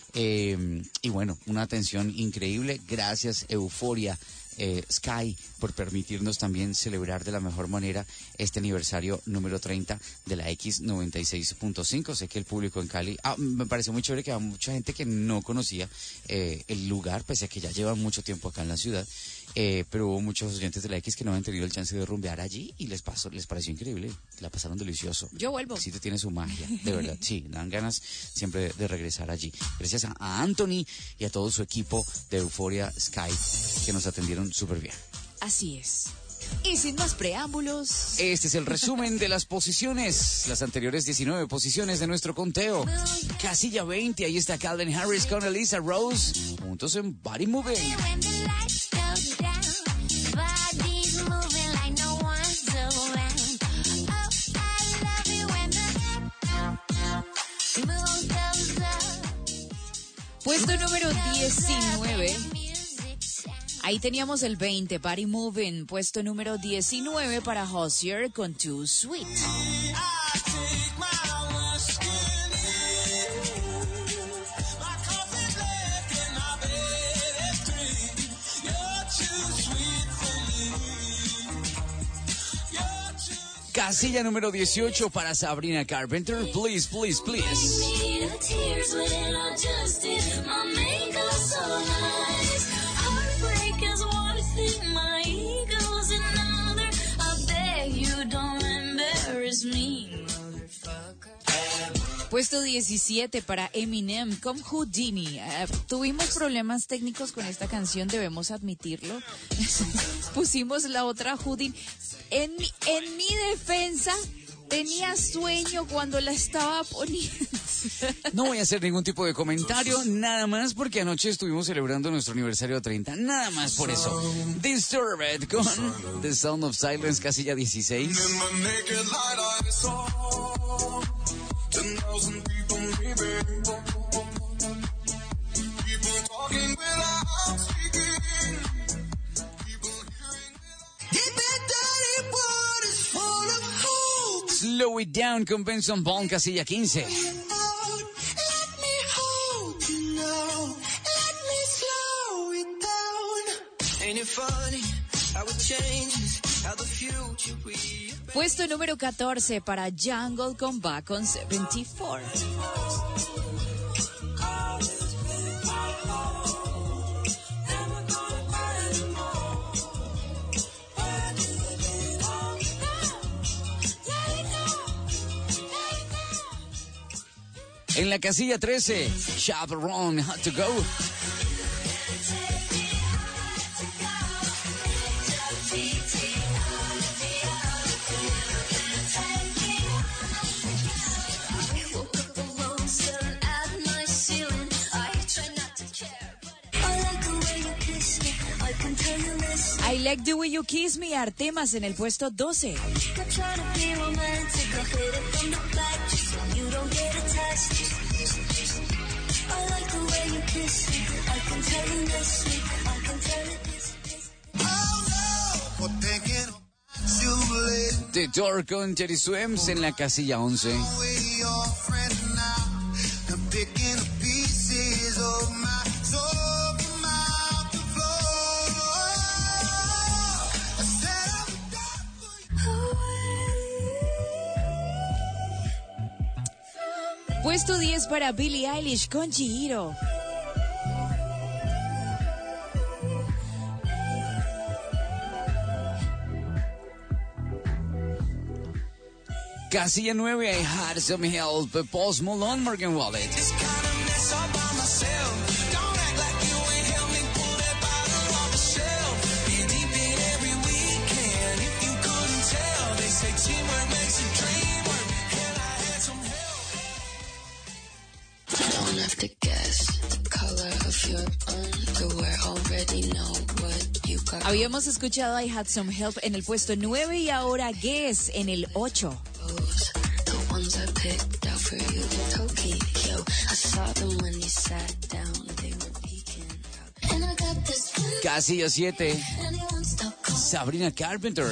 Eh, y bueno, una atención increíble. Gracias, Euforia eh, Sky, por permitirnos también celebrar de la mejor manera este aniversario número treinta de la X noventa y seis punto cinco. Sé que el público en Cali, ah, me pareció muy chévere que había mucha gente que no conocía eh, el lugar, pese a que ya llevan mucho tiempo acá en la ciudad. Eh, pero hubo muchos oyentes de la X que no habían tenido el chance de rumbear allí y les pasó, les pareció increíble, la pasaron delicioso. Yo vuelvo. El sitio tiene su magia, de verdad, sí, dan ganas siempre de, de regresar allí. Gracias a, a Anthony y a todo su equipo de Euforia Sky que nos atendieron súper bien. Así es. Y sin más preámbulos, este es el resumen de las posiciones, las anteriores diecinueve posiciones de nuestro conteo. Casilla veinte, ahí está Calvin Harris con Elisa Rose, juntos en Body Moving. Puesto número diecinueve. Ahí teníamos el veinte, Body Moving. Puesto número diecinueve para Hozier con Too Sweet. Casilla número dieciocho para Sabrina Carpenter, Please, Please, Please. Puesto diecisiete para Eminem con Houdini. Uh, tuvimos problemas técnicos con esta canción, debemos admitirlo. Pusimos la otra Houdini. En mi, en mi defensa, tenía sueño cuando la estaba poniendo. No voy a hacer ningún tipo de comentario, nada más porque anoche estuvimos celebrando nuestro aniversario treinta, nada más por eso. Disturbed con The Sound of Silence, casilla dieciséis. Slow It Down con Benson Bourne, casilla quince. Puesto número catorce para Jungle con Back on setenta y cuatro. En la casilla trece, Chaperone, Hot to Go. I Like the Way You Kiss Me, Artemas en el puesto doce. The Door con Teddy Swims en la casilla once. Puesto diez para Billie Eilish con Chihiro. Casilla nueve, I Had Some Help, Post Malone, Morgan Wallet. Habíamos escuchado I Had Some Help en el puesto nueve y ahora Guess en el ocho. Casilla siete, Sabrina Carpenter.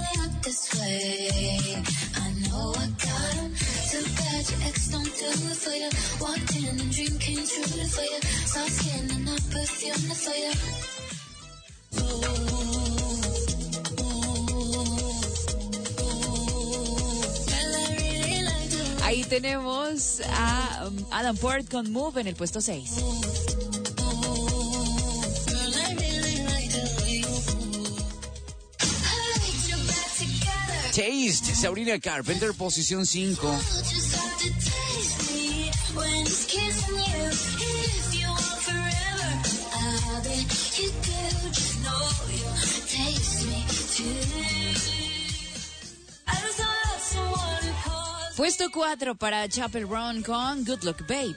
Ahí tenemos a um, Adam Ford con Move en el puesto seis. Taste, Sabrina Carpenter, posición cinco. Puesto cuatro para Chaperone con Good Luck Babe.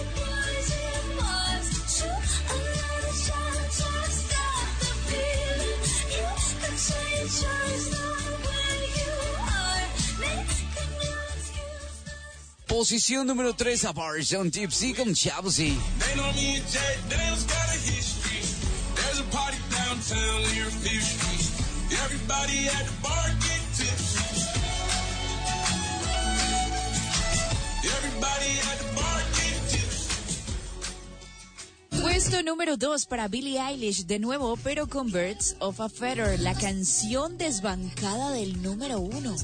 Posición número tres, a Barson Tipsy con Chelsea. Puesto número dos para Billie Eilish, de nuevo, pero con Birds of a Feather, la canción desbancada del número uno.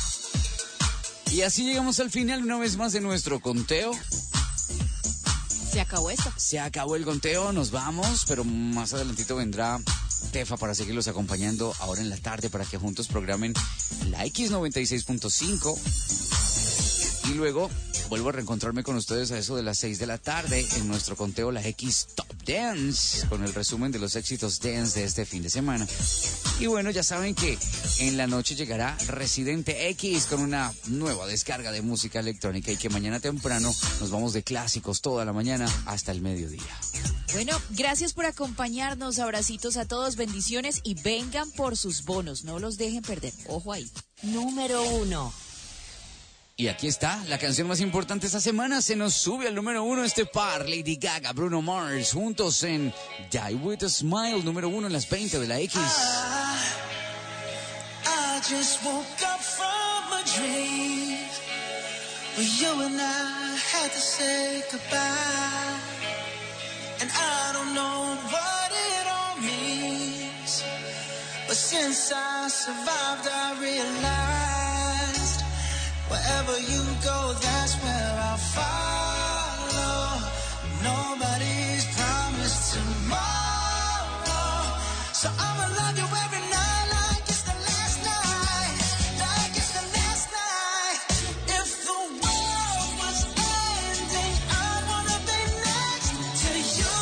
Y así llegamos al final una vez más de nuestro conteo. Se acabó esto. Se acabó el conteo, nos vamos, pero más adelantito vendrá Tefa para seguirlos acompañando ahora en la tarde para que juntos programen la X noventa y seis punto cinco. Y luego vuelvo a reencontrarme con ustedes a eso de las seis de la tarde en nuestro conteo La X Top Dance, con el resumen de los éxitos dance de este fin de semana. Y bueno, ya saben que en la noche llegará Residente X con una nueva descarga de música electrónica y que mañana temprano nos vamos de clásicos toda la mañana hasta el mediodía. Bueno, gracias por acompañarnos, abracitos a todos, bendiciones y vengan por sus bonos, no los dejen perder, ojo ahí. Número uno. Y aquí está, la canción más importante esta semana, se nos sube al número uno este par, Lady Gaga, Bruno Mars, juntos en Die With A Smile, número uno en las veinte de la X. I, I just woke up from a dream where you and I had to say goodbye, and I don't know what it all means, but since I survived I realized wherever you go, that's where I'll follow. Nobody's promised tomorrow, so I'ma love you every night like it's the last night, like it's the last night. If the world was ending, I wanna be next to you.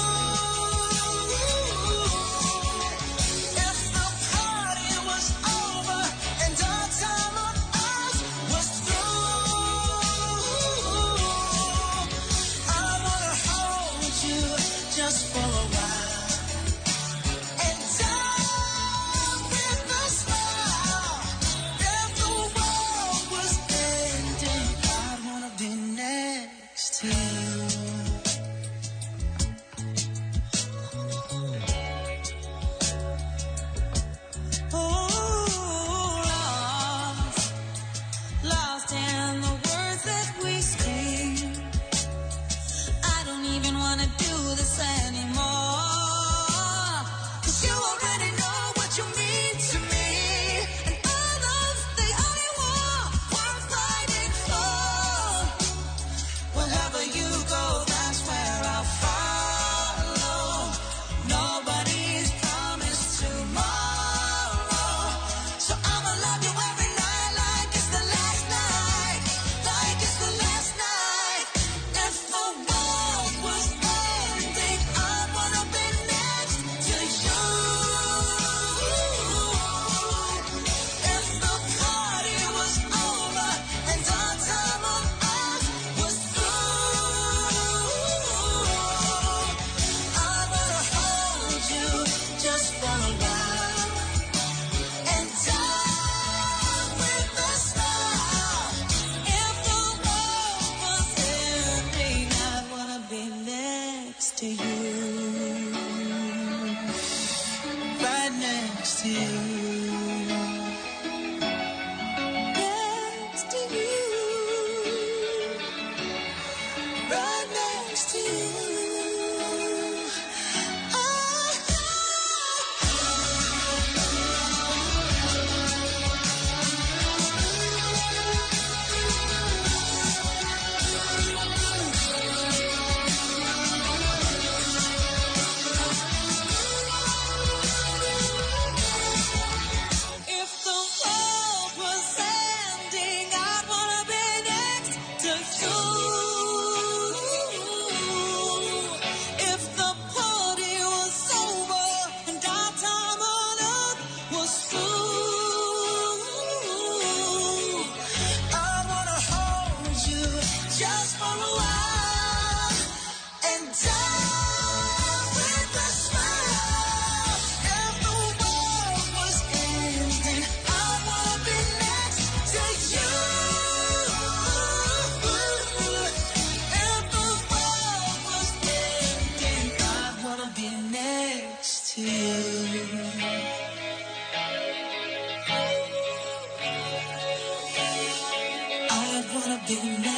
If the party was over and our time on earth was through, I wanna hold you just for a while and die with a smile. If the world was ending, I'd wanna be next to you. Oh, lost, lost in the words that we speak. I don't even wanna do this anymore, 'cause you already know what you mean to me, and all of the only war worth fighting for. Wherever you go, that's where I'll follow. Nobody's promised tomorrow, so I'ma love you every night like it's the last night, like it's the last night. If the world was ending, I wanna be next to you. If the party was over and our time on earth was through, I wanna hold you just for a while and die with a smile. If the world was ending, I wanna be next to you, right next to you, next to you, right next to you. If the world was ending, I'd wanna be next to you. If the party was over and our time on earth was through, I wanna hold you just for a while and die with a smile. If the world was ending, I wanna be next to you. If the world was ending, I wanna be next to you. I wanna be next